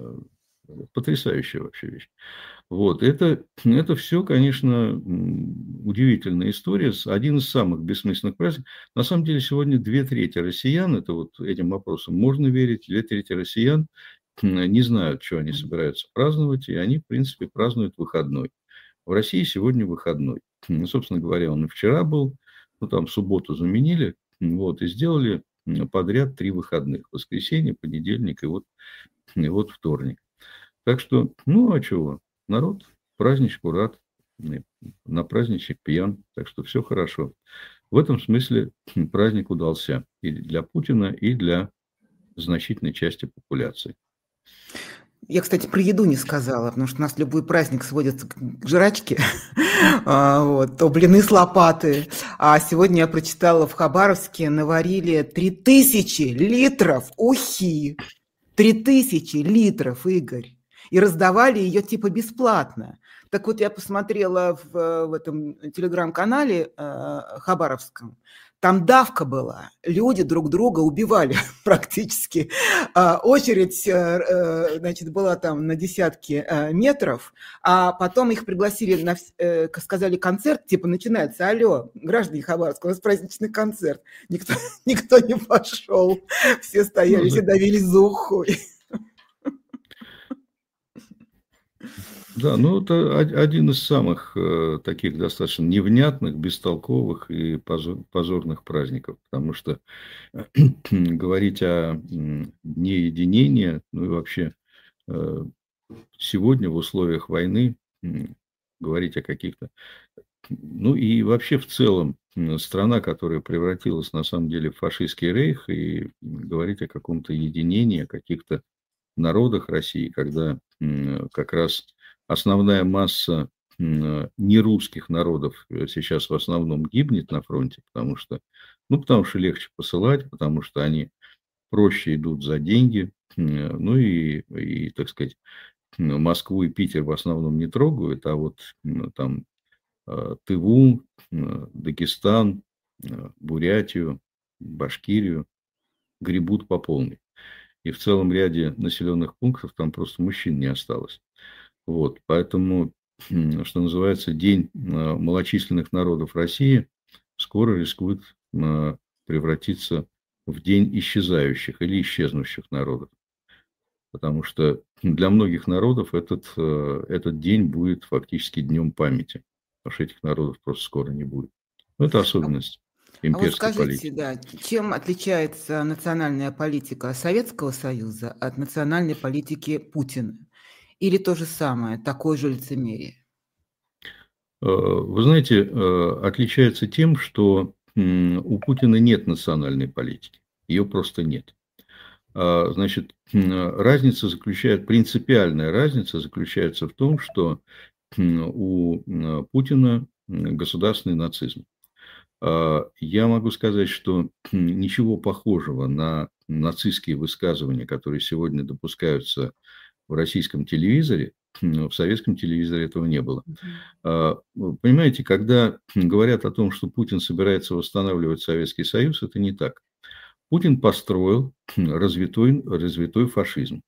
потрясающая вообще вещь. Вот, это все, конечно, удивительная история. Один из самых бессмысленных праздников. На самом деле, сегодня 2/3 россиян, это вот этим вопросом можно верить, 2/3 россиян не знают, что они собираются праздновать, и они, в принципе, празднуют выходной. В России сегодня выходной. Ну, собственно говоря, он и вчера был, ну, там субботу заменили, вот, и сделали подряд 3 выходных. Воскресенье, понедельник и вот вторник. Так что, ну, а чего? Народ праздничку рад, на праздничек пьян, так что все хорошо. В этом смысле праздник удался и для Путина, и для значительной части популяции. Я, кстати, про еду не сказала, потому что у нас любой праздник сводится к жрачке. Вот, то блины с лопаты. А сегодня я прочитала, в Хабаровске наварили 3000 литров ухи. 3000 литров, Игорь. И раздавали ее типа бесплатно. Так вот, я посмотрела в этом телеграм-канале хабаровском. Там давка была. Люди друг друга убивали практически. Очередь, значит, была там на десятки метров. А потом их пригласили, сказали, концерт, типа, начинается. Алло, граждане Хабаровска, у нас праздничный концерт. Никто не пошел. Все стояли, все давились за ухой. Да, ну это один из самых таких достаточно невнятных, бестолковых и позорных праздников, потому что говорить о дне единения, ну и вообще э, сегодня в условиях войны говорить о каких-то... Ну и вообще в целом страна, которая превратилась на самом деле в фашистский рейх, и говорить о каком-то единении, о каких-то народах России, когда как раз основная масса нерусских народов сейчас в основном гибнет на фронте, потому что легче посылать, потому что они проще идут за деньги, ну и, так сказать, Москву и Питер в основном не трогают, а вот там Тыву, Дагестан, Бурятию, Башкирию гребут по полной. И в целом ряде населенных пунктов там просто мужчин не осталось. Вот, поэтому, что называется, День малочисленных народов России скоро рискует превратиться в День исчезающих или исчезнувших народов. Потому что для многих народов этот день будет фактически днем памяти. Потому что этих народов просто скоро не будет. Но это особенность А вот имперской скажите, политики. да, чем отличается национальная политика Советского Союза от национальной политики Путина? Или то же самое, такое же лицемерие? Вы знаете, отличается тем, что у Путина нет национальной политики. Ее просто нет. Значит, принципиальная разница заключается в том, что у Путина государственный нацизм. Я могу сказать, что ничего похожего на нацистские высказывания, которые сегодня допускаются в российском телевизоре, в советском телевизоре этого не было. Понимаете, когда говорят о том, что Путин собирается восстанавливать Советский Союз, это не так. Путин построил развитой фашизм.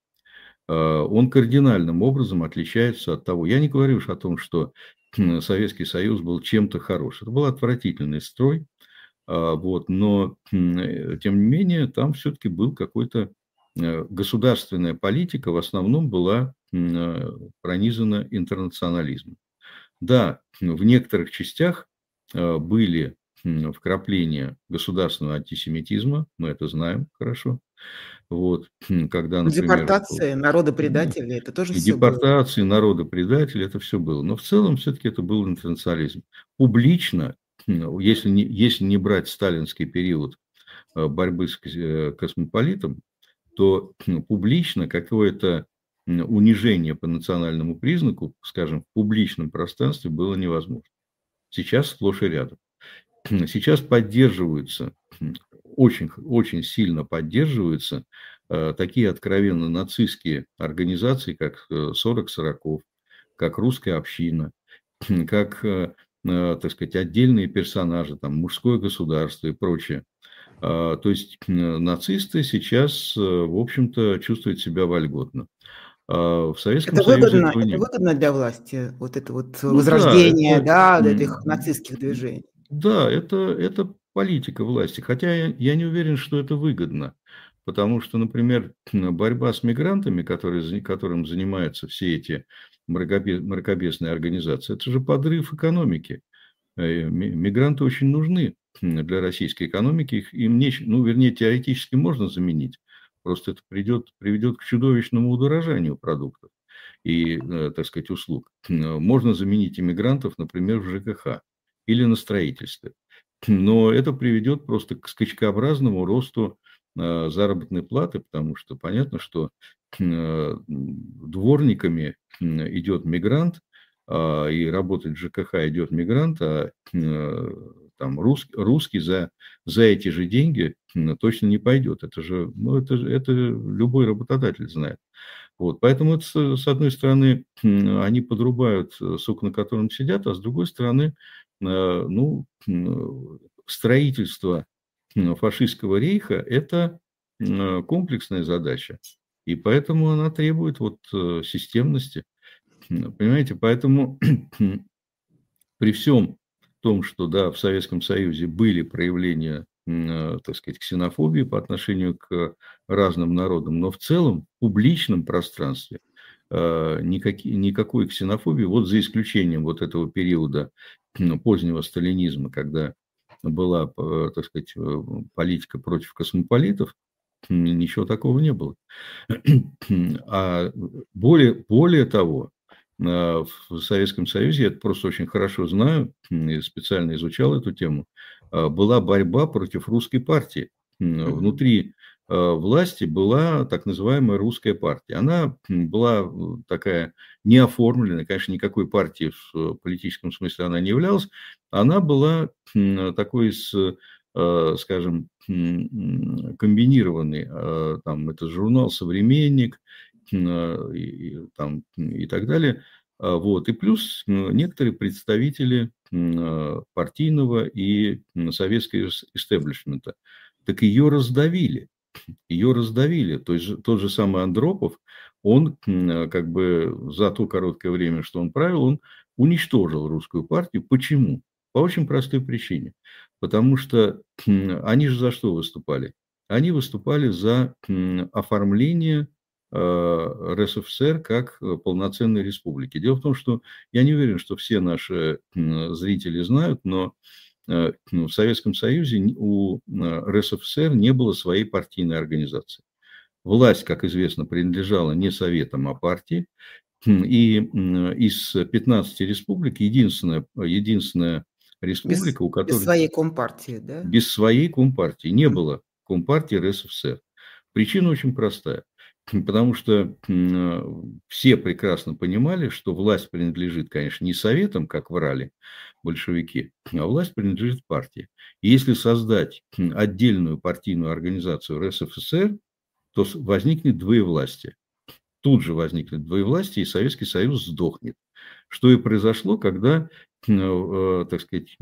Он кардинальным образом отличается от того. Я не говорю уж о том, что Советский Союз был чем-то хорош. Это был отвратительный строй. Вот, но, тем не менее, там все-таки был какой-то государственная политика, в основном была пронизана интернационализмом. Да, в некоторых частях были вкрапления государственного антисемитизма, мы это знаем хорошо. Вот, когда, например, Депортация, народопредатели, это тоже и все было. депортации, народопредатели, это все было. Но в целом все-таки это был интернационализм. Публично, если не брать сталинский период борьбы с космополитом, то публично какое-то унижение по национальному признаку, скажем, в публичном пространстве было невозможно. Сейчас сплошь и рядом. Сейчас поддерживаются, очень, очень сильно поддерживаются такие откровенно нацистские организации, как 40 Сороков, как Русская община, как, так сказать, отдельные персонажи, там, мужское государство и прочее. То есть нацисты сейчас, в общем-то, чувствуют себя вольготно. В Советском Союзе этого Это не было. выгодно для власти, вот это вот Ну да, возрождение, да, вот этих нацистских движений. да, это политика власти. Хотя я не уверен, что это выгодно. Потому что, например, борьба с мигрантами, которым занимаются все эти мракобесные организации, это же подрыв экономики. Мигранты очень нужны для российской экономики. Им ну, вернее, теоретически можно заменить. Просто это приведет к чудовищному удорожанию продуктов и, так сказать, услуг. Можно заменить иммигрантов, например, в ЖКХ или на строительстве. Но это приведет просто к скачкообразному росту заработной платы, потому что понятно, что дворниками идет мигрант, и работать в ЖКХ идет мигрант, а там русский за эти же деньги точно не пойдет. Это любой работодатель знает. Вот, поэтому это, с одной стороны, они подрубают сук, на котором сидят, а с другой стороны, ну, строительство фашистского рейха – это комплексная задача. И поэтому она требует вот системности. Понимаете, поэтому при всем том, что да, в Советском Союзе были проявления, так сказать, ксенофобии по отношению к разным народам, но в целом в публичном пространстве никакой ксенофобии, вот за исключением вот этого периода позднего сталинизма, когда была, так сказать, политика против космополитов, ничего такого не было. А более того, в Советском Союзе, я это просто очень хорошо знаю, и специально изучал эту тему, была борьба против русской партии. Внутри власти была так называемая русская партия. Она была такая неоформленная, конечно, никакой партии в политическом смысле она не являлась. Она была такой, скажем, комбинированный. Там это журнал «Современник», и так далее. Вот. И плюс некоторые представители партийного и советского истеблишмента. Так ее раздавили. Ее раздавили. Тот же самый Андропов, он как бы за то короткое время, что он правил, он уничтожил русскую партию. Почему? По очень простой причине. Потому что они же за что выступали? Они выступали за оформление РСФСР как полноценной республики. Дело в том, что я не уверен, что все наши зрители знают, но в Советском Союзе у РСФСР не было своей партийной организации. Власть, как известно, принадлежала не советам, а партии. И из 15 республик единственная республика, у которой... Без своей компартии, да? Без своей компартии. Не было компартии РСФСР. Причина очень простая. Потому что все прекрасно понимали, что власть принадлежит, конечно, не советам, как врали большевики, а власть принадлежит партии. И если создать отдельную партийную организацию РСФСР, то возникнет двоевластие. Тут же возникнет двоевластие, и Советский Союз сдохнет. Что и произошло, когда, так сказать,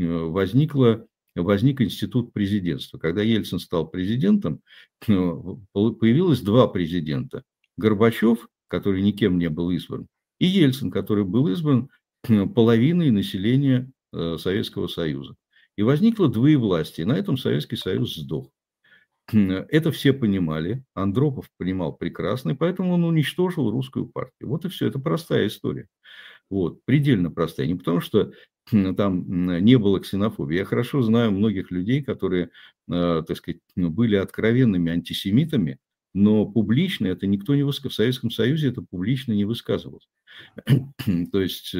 возник институт президентства. Когда Ельцин стал президентом, появилось два президента. Горбачев, который никем не был избран, и Ельцин, который был избран половиной населения Советского Союза. И возникло двоевластие. И на этом Советский Союз сдох. Это все понимали. Андропов понимал прекрасно, и поэтому он уничтожил русскую партию. Вот и все. Это простая история. Вот, предельно простая. Не потому, что там не было ксенофобии. Я хорошо знаю многих людей, которые, так сказать, были откровенными антисемитами, но публично это никто не высказывал. В Советском Союзе это публично не высказывалось. То есть,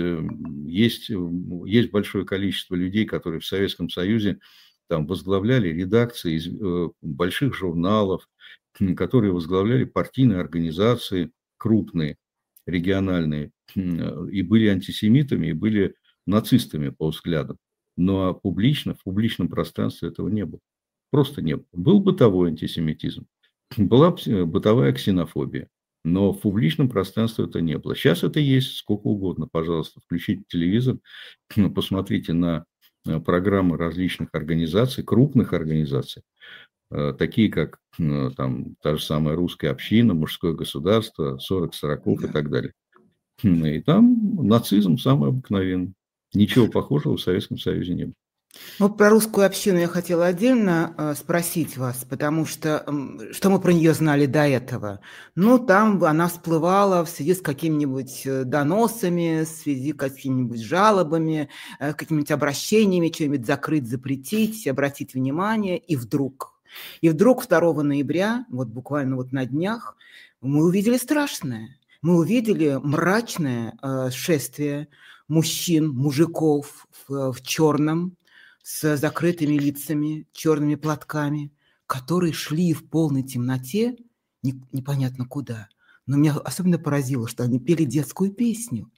есть большое количество людей, которые в Советском Союзе там возглавляли редакции из больших журналов, которые возглавляли партийные организации крупные, региональные, и были антисемитами, и были нацистами по взглядам. Но в публичном пространстве этого не было. Просто не было. Был бытовой антисемитизм, была бытовая ксенофобия, но в публичном пространстве это не было. Сейчас это есть сколько угодно. Пожалуйста, включите телевизор, посмотрите на программы различных организаций, крупных организаций, такие как там, та же самая русская община, мужское государство, 40 сороков и так далее. И там нацизм самый обыкновенный. Ничего похожего в Советском Союзе не было. Вот про русскую общину я хотела отдельно спросить вас, потому что мы про нее знали до этого? Ну, там она всплывала в связи с какими-нибудь доносами, в связи с какими-нибудь жалобами, какими-нибудь обращениями, что-нибудь закрыть, запретить, обратить внимание, и вдруг 2 ноября, вот буквально вот на днях, мы увидели страшное. Мы увидели мрачное шествие мужчин, мужиков в черном, с закрытыми лицами, черными платками, которые шли в полной темноте, непонятно куда. Но меня особенно поразило, что они пели детскую песню.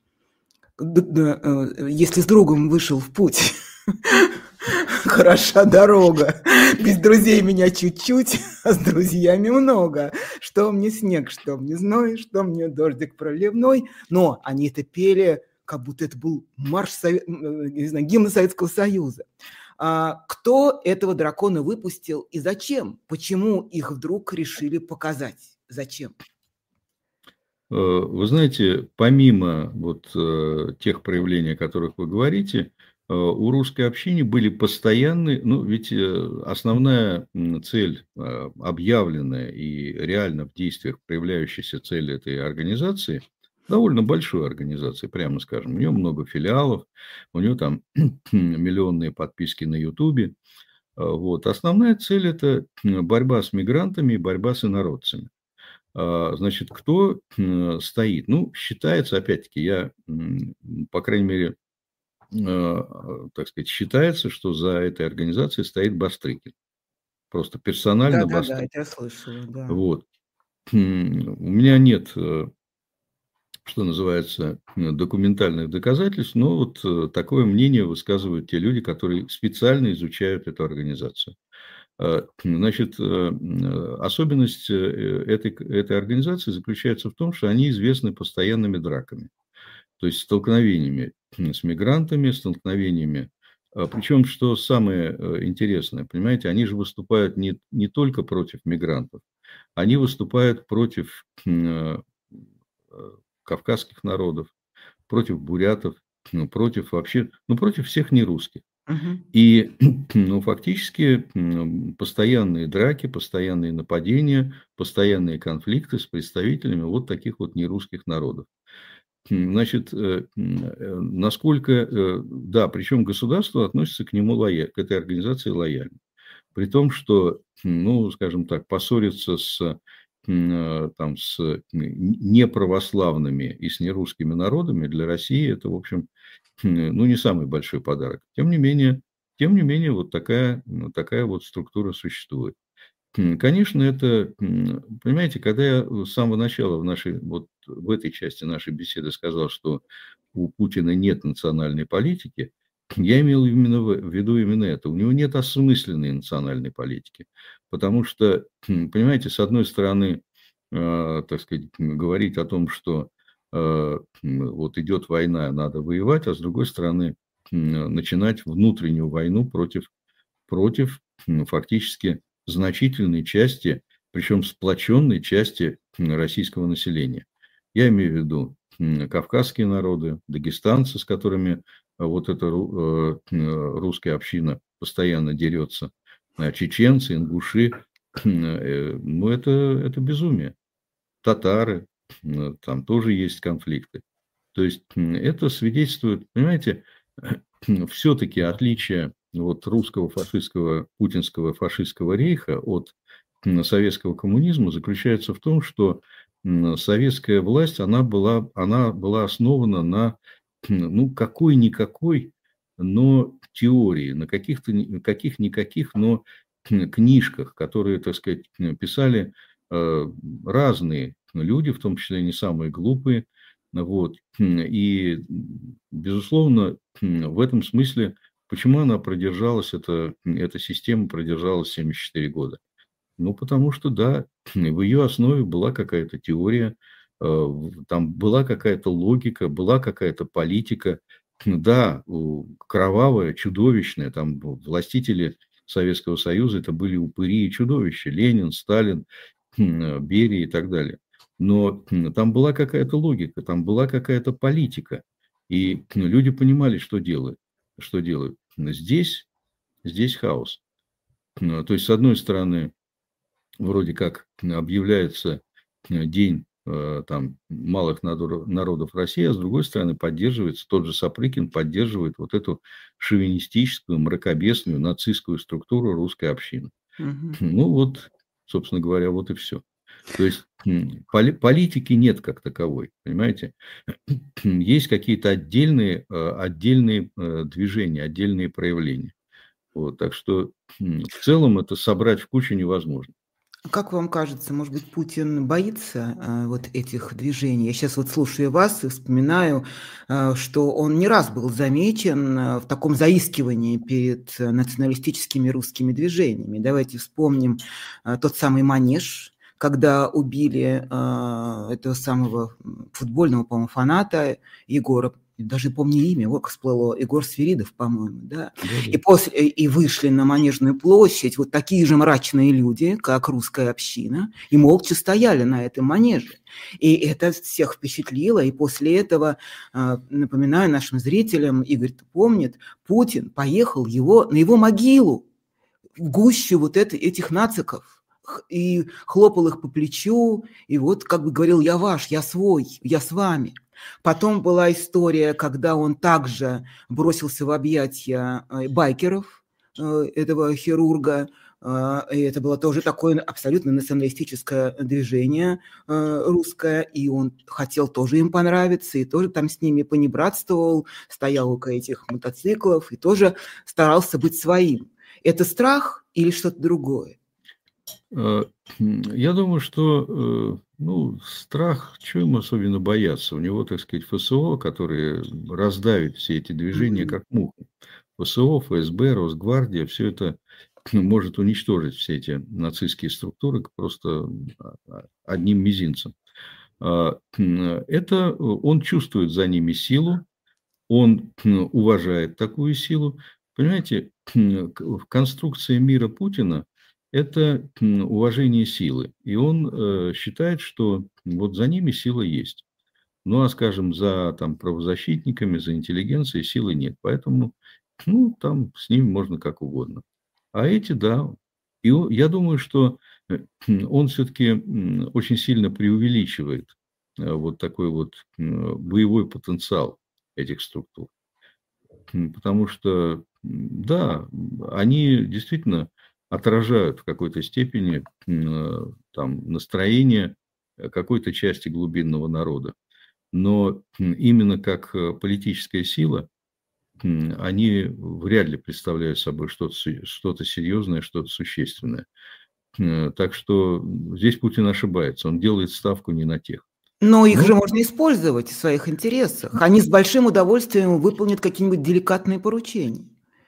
Если с другом вышел в путь, хороша дорога. Без друзей меня чуть-чуть, а с друзьями много. Что мне снег, что мне зной, что мне дождик проливной. Но они это пели, как будто это был гимн Советского Союза. Кто этого дракона выпустил и зачем? Почему их вдруг решили показать? Зачем? Вы знаете, помимо вот тех проявлений, о которых вы говорите, у русской общины были постоянные, ведь основная цель, объявленная и реально в действиях проявляющаяся цель этой организации, довольно большой организацией, прямо скажем. У нее много филиалов, у нее там миллионные подписки на Ютубе. Вот. Основная цель – это борьба с мигрантами и борьба с инородцами. Значит, кто стоит? Ну, считается, опять-таки, по крайней мере, так сказать, считается, что за этой организацией стоит Бастрыкин. Просто персонально Да-да-да, Бастрыкин. это я слышала, да. Вот. У меня нет, что называется, документальных доказательств, но вот такое мнение высказывают те люди, которые специально изучают эту организацию. Значит, особенность этой организации заключается в том, что они известны постоянными драками, то есть столкновениями с мигрантами, столкновениями. Причем, что самое интересное, понимаете, они же выступают не только против мигрантов, они выступают против кавказских народов, против бурятов, против вообще, против всех нерусских. Мгм. И фактически постоянные драки, постоянные нападения, постоянные конфликты с представителями вот таких вот нерусских народов. Значит, насколько, да, причем государство относится к нему к этой организации лояльно. При том, что, скажем так, поссориться с неправославными и с нерусскими народами для России это, в общем, не самый большой подарок. Тем не менее вот такая вот структура существует. Конечно, это, понимаете, когда я с самого начала в этой части нашей беседы сказал, что у Путина нет национальной политики, я имел в виду именно это. У него нет осмысленной национальной политики. Потому что, понимаете, с одной стороны, так сказать, говорить о том, что вот идет война, надо воевать, а с другой стороны, начинать внутреннюю войну против фактически значительной части, причем сплоченной части российского населения. Я имею в виду кавказские народы, дагестанцы, с которыми вот эта русская община постоянно дерется, чеченцы, ингуши. Это безумие. Татары, там тоже есть конфликты. То есть это свидетельствует, понимаете, все-таки отличие вот русского фашистского, путинского фашистского рейха от советского коммунизма заключается в том, что советская власть, она была основана на, какой-никакой, но теории, на каких-никаких, но книжках, которые, так сказать, писали разные люди, в том числе не самые глупые. Вот. И, безусловно, в этом смысле, почему она продержалась, эта система продержалась 74 года? Потому что, да, в ее основе была какая-то теория, там была какая-то логика, была какая-то политика, да, кровавая, чудовищная, там властители Советского Союза это были упыри и чудовища, Ленин, Сталин, Берия и так далее. Но там была какая-то логика, там была какая-то политика, и люди понимали, что делают. Здесь хаос. То есть, с одной стороны, вроде как объявляется день там, малых народов России, а с другой стороны поддерживается, тот же Сапрыкин поддерживает вот эту шовинистическую, мракобесную, нацистскую структуру русской общины. Мгм. Собственно говоря, вот и все. То есть политики нет как таковой, понимаете? Есть какие-то отдельные движения, отдельные проявления. Вот, так что в целом это собрать в кучу невозможно. Как вам кажется, может быть, Путин боится вот этих движений? Я сейчас вот слушаю вас и вспоминаю, что он не раз был замечен в таком заискивании перед националистическими русскими движениями. Давайте вспомним тот самый манеж, когда убили этого самого футбольного, по-моему, фаната Егора, даже помню имя, вот всплыло, Егор Свиридов, по-моему, да. И вышли на Манежную площадь вот такие же мрачные люди, как русская община, и молча стояли на этом манеже. И это всех впечатлило, и после этого, напоминаю нашим зрителям, Игорь помнит, Путин поехал на его могилу, в гущу вот этих нациков, и хлопал их по плечу, и вот как бы говорил: я ваш, я свой, я с вами. Потом была история, когда он также бросился в объятия байкеров, этого хирурга, и это было тоже такое абсолютно националистическое движение русское, и он хотел тоже им понравиться, и тоже там с ними понебратствовал, стоял около этих мотоциклов и тоже старался быть своим. Это страх или что-то другое? Я думаю, что страх, чего ему особенно бояться? У него, так сказать, ФСО, которые раздавят все эти движения как муху. ФСО, ФСБ, Росгвардия, все это может уничтожить все эти нацистские структуры просто одним мизинцем. Это он чувствует за ними силу, он уважает такую силу. Понимаете, в конструкции мира Путина это уважение силы. И он считает, что вот за ними сила есть. Ну, а, скажем, за правозащитниками, за интеллигенцией силы нет. Поэтому, там с ними можно как угодно. А эти, да. И я думаю, что он все-таки очень сильно преувеличивает вот такой вот боевой потенциал этих структур. Потому что, да, они действительно отражают в какой-то степени настроение какой-то части глубинного народа. Но именно как политическая сила они вряд ли представляют собой что-то серьезное, что-то существенное. Так что здесь Путин ошибается. Он делает ставку не на тех. Но их же можно использовать в своих интересах. Они с большим удовольствием выполнят какие-нибудь деликатные поручения.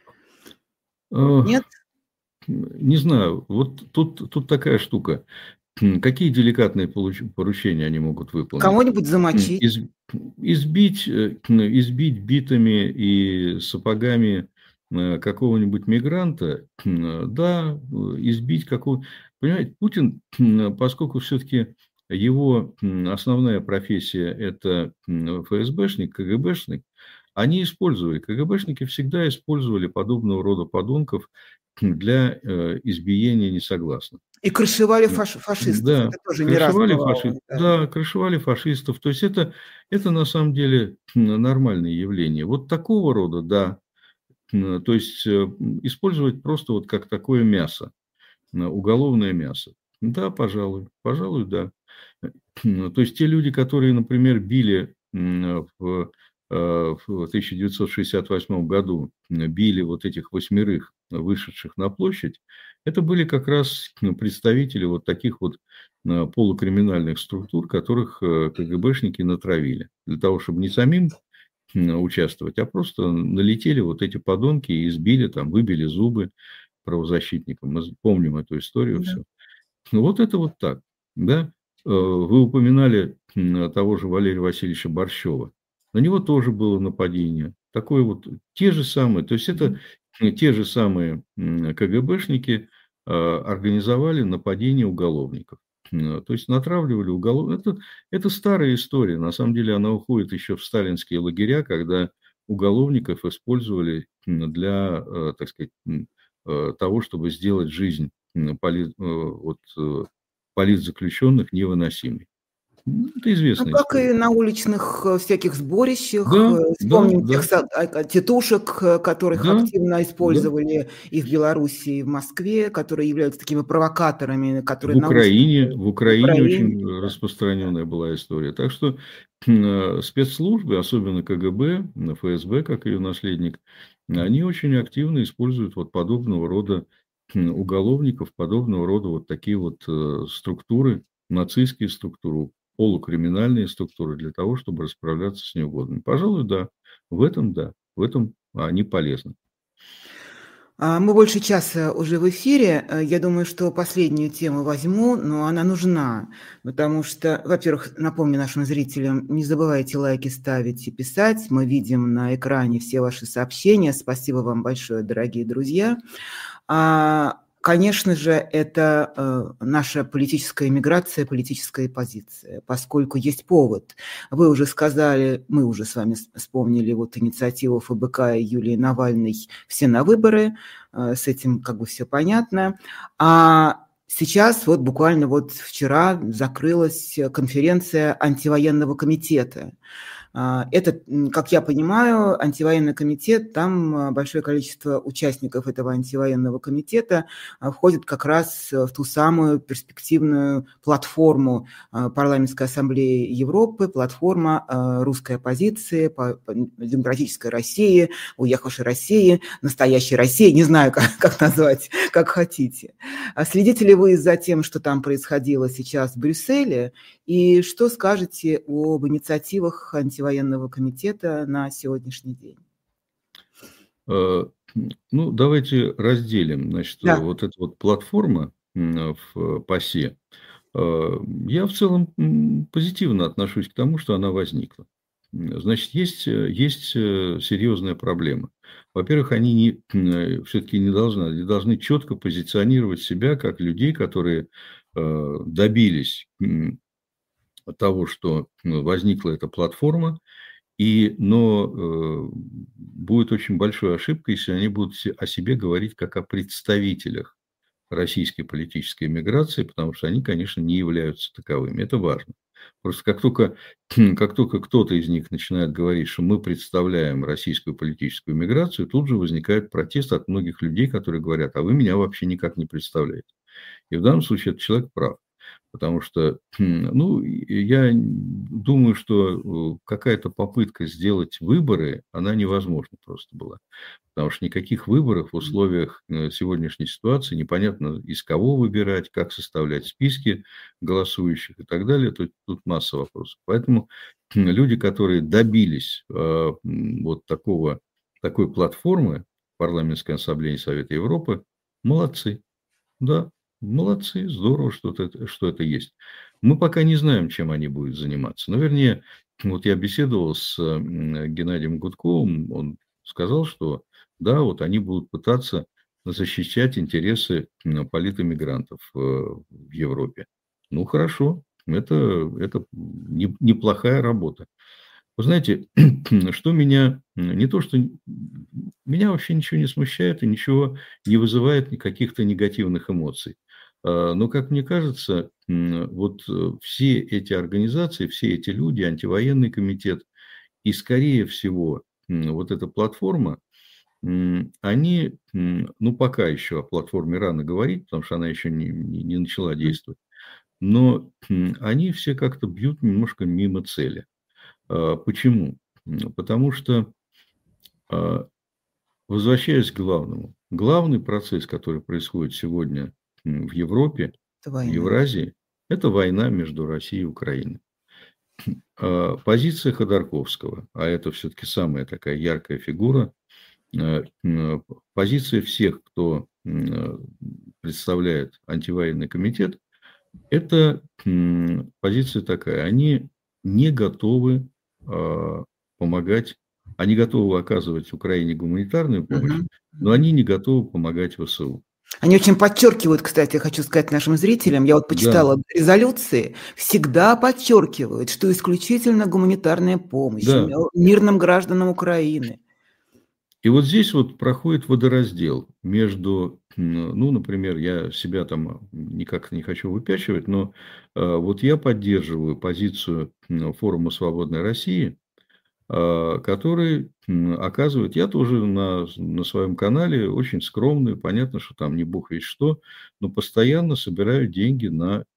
Нет? Не знаю. Вот тут такая штука. Какие деликатные поручения они могут выполнить? Кого-нибудь замочить. Избить битами и сапогами какого-нибудь мигранта, да, избить какого-то... Понимаете, Путин, поскольку все-таки его основная профессия – это ФСБшник, КГБшник, КГБшники всегда использовали подобного рода подонков для избиения несогласных. И крышевали фашистов. Да, это тоже не раз бывало. Да, крышевали фашистов. То есть, это на самом деле нормальное явление. Вот такого рода, да. То есть, использовать просто вот как такое мясо, уголовное мясо. Да, пожалуй, да. То есть, те люди, которые, например, били в 1968 году, били вот этих 8 вышедших на площадь, это были как раз представители вот таких вот полукриминальных структур, которых КГБшники натравили. Для того, чтобы не самим участвовать, а просто налетели вот эти подонки и избили, выбили зубы правозащитникам. Мы помним эту историю. Да. Все. Вот это вот так. Да? Вы упоминали того же Валерия Васильевича Борщева. На него тоже было нападение. Такое вот, те же самые, то есть, это те же самые КГБшники организовали нападение уголовников. То есть, натравливали уголовников. Это старая история. На самом деле, она уходит еще в сталинские лагеря, когда уголовников использовали для, так сказать, того, чтобы сделать жизнь политзаключенных невыносимой. Это известная как история. И на уличных всяких сборищах. Да, вспомним тех тетушек, которых активно использовали и в Беларуси, и в Москве, которые являются такими провокаторами. Которые в Украине очень распространенная была история. Так что спецслужбы, особенно КГБ, ФСБ, как ее наследник, они очень активно используют вот подобного рода уголовников, подобного рода вот такие вот структуры, нацистские структуры, полукриминальные структуры для того, чтобы расправляться с неугодными. Пожалуй, да. В этом они полезны. Мы больше часа уже в эфире. Я думаю, что последнюю тему возьму, но она нужна, потому что, во-первых, напомню нашим зрителям, не забывайте лайки ставить и писать. Мы видим на экране все ваши сообщения. Спасибо вам большое, дорогие друзья. Конечно же, это наша политическая миграция, политическая позиция, поскольку есть повод. Вы уже сказали, мы уже с вами вспомнили вот инициативу ФБК и Юлии Навальной «Все на выборы». С этим все понятно. А Сейчас вот буквально вот вчера закрылась конференция антивоенного комитета. Это, как я понимаю, антивоенный комитет, там большое количество участников этого антивоенного комитета входит как раз в ту самую перспективную платформу Парламентской ассамблеи Европы, платформа русской оппозиции, демократической России, уехавшей России, настоящей России, не знаю, как назвать, как хотите. Следите ли вы за тем, что там происходило сейчас в Брюсселе, и что скажете об инициативах антивоенного комитета на сегодняшний день? Ну, давайте разделим. Значит, Да. вот эта вот платформа в ПАСЕ, я в целом позитивно отношусь к тому, что она возникла. Значит, есть серьезная проблема. Во-первых, они все-таки не должны четко позиционировать себя как людей, которые добились того, что возникла эта платформа, но будет очень большой ошибкой, если они будут о себе говорить как о представителях российской политической миграции, потому что они, конечно, не являются таковыми. Это важно. Просто как только кто-то из них начинает говорить, что мы представляем российскую политическую миграцию, тут же возникает протест от многих людей, которые говорят, а вы меня вообще никак не представляете. И в данном случае этот человек прав. Потому что, ну, я думаю, что какая-то попытка сделать выборы, она невозможна просто была. Потому что никаких выборов в условиях сегодняшней ситуации непонятно, из кого выбирать, как составлять списки голосующих и так далее. Тут масса вопросов. Поэтому люди, которые добились вот такой платформы Парламентской ассамблеи Совета Европы, молодцы. Да, молодцы, здорово, что это есть. Мы пока не знаем, чем они будут заниматься. Но, вернее, вот я беседовал с Геннадием Гудковым, он сказал, что да, вот они будут пытаться защищать интересы политэмигрантов в Европе. Ну, хорошо, это неплохая работа. Вы знаете, что меня, не то, что меня вообще ничего не смущает и ничего не вызывает каких-то негативных эмоций. Но, как мне кажется, вот все эти организации, все эти люди, антивоенный комитет и, скорее всего, вот эта платформа, они, ну, пока еще о платформе рано говорить, потому что она еще не начала действовать, но они все как-то бьют немножко мимо цели. Почему? Потому что, возвращаясь к главному, главный процесс, который происходит сегодня в Европе, Это в война. Евразии, это война между Россией и Украиной. Позиция Ходорковского, а это все-таки самая такая яркая фигура, позиция всех, кто представляет антивоенный комитет, это позиция такая. Они не готовы помогать, они готовы оказывать Украине гуманитарную помощь, но они не готовы помогать ВСУ. Они очень подчеркивают, кстати, хочу сказать нашим зрителям, я вот Да, почитала резолюции, всегда подчеркивают, что исключительно гуманитарная помощь да. мирным гражданам Украины. И вот здесь вот проходит водораздел между, ну, например, я себя там никак не хочу выпячивать, но вот я поддерживаю позицию форума «Свободной России», который оказывает, я тоже на своем канале очень скромный, понятно, что там не бог весть что, но постоянно собираю деньги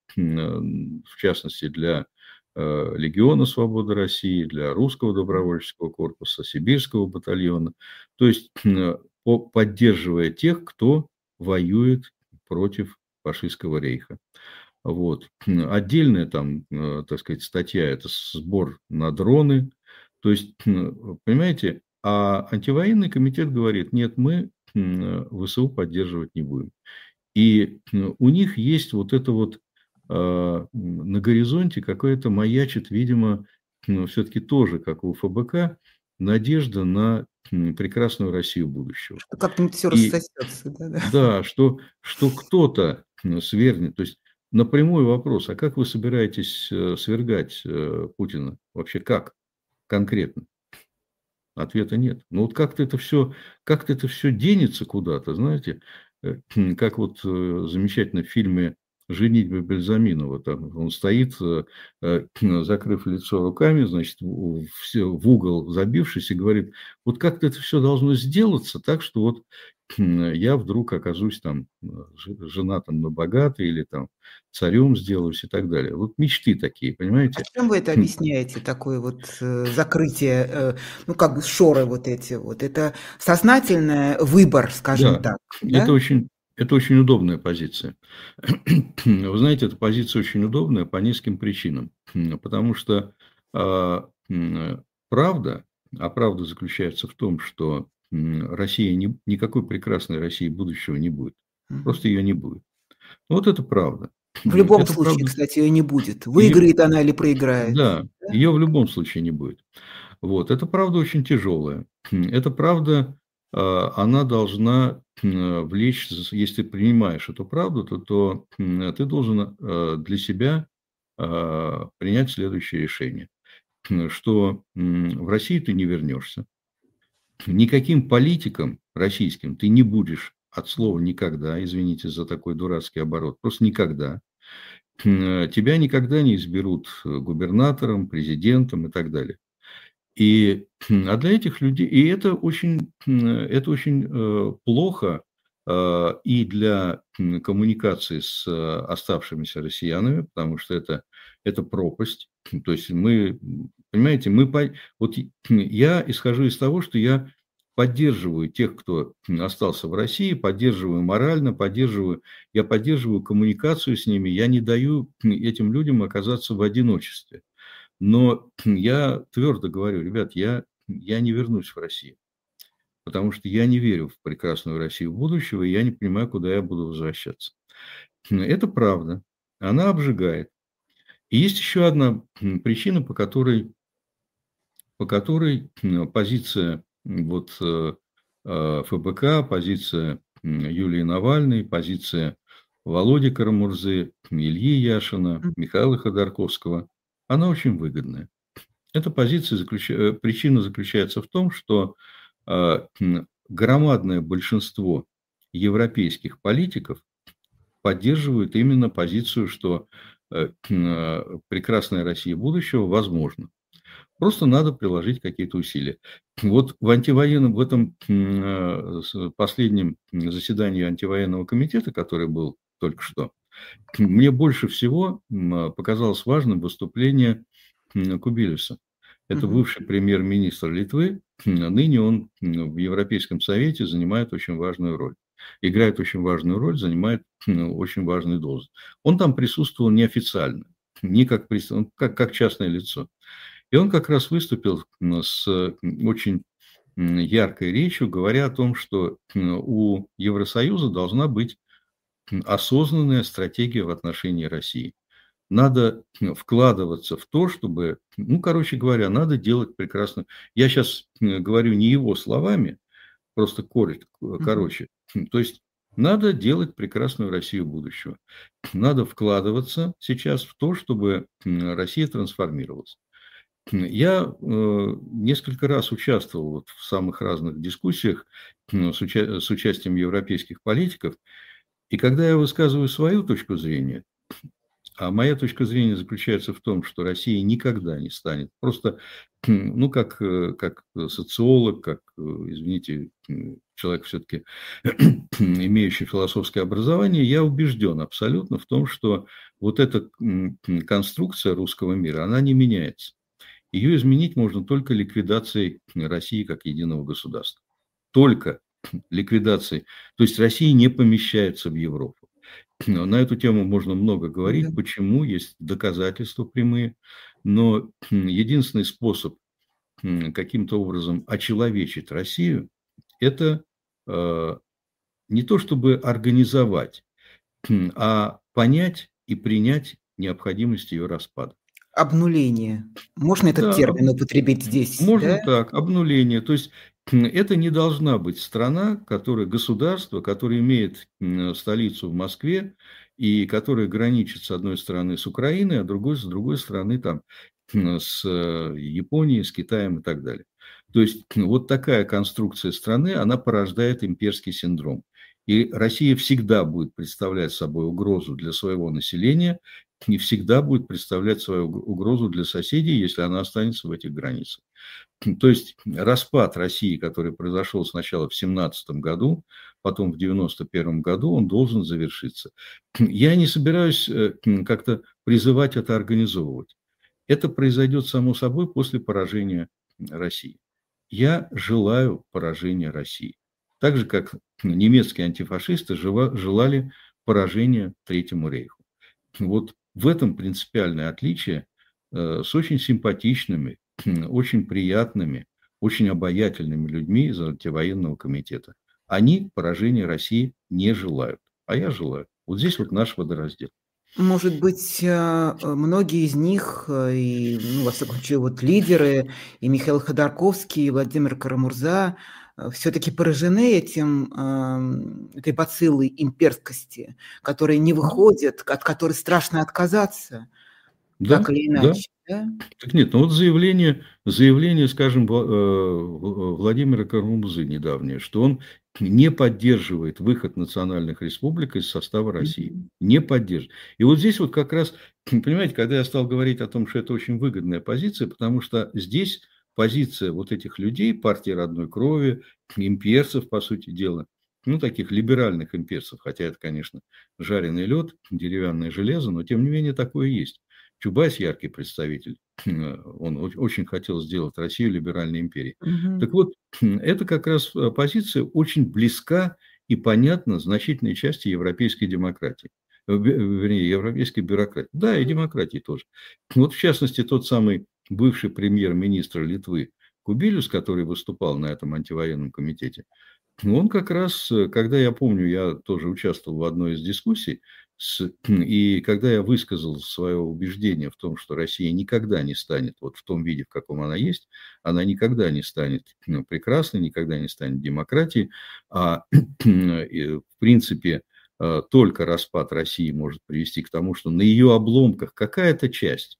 в частности, для Легиона Свободы России, для Русского добровольческого корпуса, Сибирского батальона, то есть поддерживая тех, кто воюет против фашистского рейха. Вот. Отдельная там, так сказать, статья – это сбор на дроны. То есть, понимаете, а антивоенный комитет говорит, нет, мы ВСУ поддерживать не будем. И у них есть вот это вот на горизонте какое-то маячит, видимо, все-таки тоже, как у ФБК, надежда на прекрасную Россию будущего. Что как-нибудь все И рассосется. Да. да, что кто-то свергнет. То есть напрямой вопрос, а как вы собираетесь свергать Путина? Вообще как конкретно? Ответа нет. Но вот как-то это все денется куда-то, знаете, как вот замечательно в фильме женитьбы Бальзаминова. Там он стоит, закрыв лицо руками, значит, в угол забившись, и говорит, вот как-то это все должно сделаться так, что вот я вдруг окажусь там женатым на богатой или там царем сделаюсь и так далее. Вот мечты такие, А понимаете? чем вы это объясняете, такое вот, закрытие, ну, как бы шоры вот эти вот? Это сознательный выбор, скажем Да, так, это да? очень, это очень удобная позиция. Вы знаете, эта позиция очень удобная по нескольким причинам. Потому что правда, а правда заключается в том, что Россия никакой прекрасной России будущего не будет. Мгм. Просто ее не будет. Вот это правда. В любом Это случае, правда. кстати, ее не будет. Ее, Выиграет она или проиграет, да, да? ее в любом случае не будет. Вот. Это правда очень тяжелая. Эта правда, она должна влечь, если ты принимаешь эту правду, то ты должен для себя принять следующее решение, что в России ты не вернешься, никаким политиком российским ты не будешь от слова никогда, извините за такой дурацкий оборот, просто никогда. Тебя никогда не изберут губернатором, президентом и так далее. А для этих людей, и это очень плохо и для коммуникации с оставшимися россиянами, потому что это пропасть. То есть мы, понимаете, вот я исхожу из того, что я поддерживаю тех, кто остался в России, поддерживаю морально, я поддерживаю коммуникацию с ними, я не даю этим людям оказаться в одиночестве. Но я твердо говорю, ребят, я не вернусь в Россию, потому что я не верю в прекрасную Россию будущего, и я не понимаю, куда я буду возвращаться. Это правда, она обжигает. И есть еще одна причина, по которой позиция вот, ФБК, позиция Юлии Навальной, позиция Володи Карамурзы, Ильи Яшина, М. Михаила Ходорковского, она очень выгодная. Эта причина заключается в том, что громадное большинство европейских политиков поддерживают именно позицию, что прекрасная Россия будущего возможна. Просто надо приложить какие-то усилия. Вот в этом последнем заседании антивоенного комитета, который был только что, мне больше всего показалось важным выступление Кубилюса. Это Мгм. бывший премьер-министр Литвы. Ныне он в Европейском совете занимает очень важную роль. Играет очень важную роль, занимает очень важную должность. Он там присутствовал неофициально, не как частное лицо. И он как раз выступил с очень яркой речью, говоря о том, что у Евросоюза должна быть осознанная стратегия в отношении России. Надо вкладываться в то, чтобы, ну, короче говоря, надо делать прекрасно. Я сейчас говорю не его словами, просто Мгм. короче. То есть надо делать прекрасную Россию будущего. Надо вкладываться сейчас в то, чтобы Россия трансформировалась. Я несколько раз участвовал вот в самых разных дискуссиях с участием европейских политиков, и когда я высказываю свою точку зрения, а моя точка зрения заключается в том, что Россия никогда не станет. Просто, ну, как социолог, извините, человек все-таки имеющий философское образование, я убежден абсолютно в том, что вот эта конструкция русского мира, она не меняется. Ее изменить можно только ликвидацией России как единого государства. Только ликвидацией. То есть Россия не помещается в Европу. На эту тему можно много Да. говорить, почему, есть доказательства прямые, но единственный способ каким-то образом очеловечить Россию, это не то чтобы организовать, а понять и принять необходимость ее распада. Обнуление. Можно этот Да, термин употребить здесь, да? можно так, обнуление. То есть это не должна быть страна, государство, которое имеет столицу в Москве и которое граничит с одной стороны с Украиной, а с другой стороны там, с Японией, с Китаем и так далее. То есть вот такая конструкция страны, она порождает имперский синдром. И Россия всегда будет представлять собой угрозу для своего населения и всегда будет представлять свою угрозу для соседей, если она останется в этих границах. То есть распад России, который произошел сначала в 1917 году, потом в 1991 году, он должен завершиться. Я не собираюсь как-то призывать это организовывать. Это произойдет само собой после поражения России. Я желаю поражения России. Так же, как немецкие антифашисты желали поражения Третьему рейху. Вот в этом принципиальное отличие с очень симпатичными, очень приятными, очень обаятельными людьми из антивоенного комитета. Они поражения России не желают, а я желаю. Вот здесь вот наш водораздел. Может быть, многие из них, и, ну, во всяком случае, вот лидеры, и Михаил Ходорковский, и Владимир Карамурза, все-таки поражены этой бациллой имперскости, которая не выходит, от которой страшно отказаться, Да, так или да. иначе, да? Так нет, ну вот заявление, скажем, Владимира Карамурзы недавнее, что он не поддерживает выход национальных республик из состава России. Мгм. Не поддерживает. И вот здесь вот как раз, понимаете, когда я стал говорить о том, что это очень выгодная позиция, потому что здесь позиция вот этих людей, партии родной крови, имперцев, по сути дела, ну, таких либеральных имперцев, хотя это, конечно, жареный лед, деревянное железо, но тем не менее такое есть. Чубайс яркий представитель. Он очень хотел сделать Россию либеральной империей. Мгм. Так вот, это как раз позиция очень близка и понятна значительной части европейской демократии. Вернее, европейской бюрократии. Да, и демократии тоже. Вот, в частности, тот самый бывший премьер-министр Литвы Кубилюс, который выступал на этом антивоенном комитете, он как раз, когда я помню, я тоже участвовал в одной из дискуссий, и когда я высказал свое убеждение в том, что Россия никогда не станет вот в том виде, в каком она есть, она никогда не станет прекрасной, никогда не станет демократией, а в принципе только распад России может привести к тому, что на ее обломках какая-то часть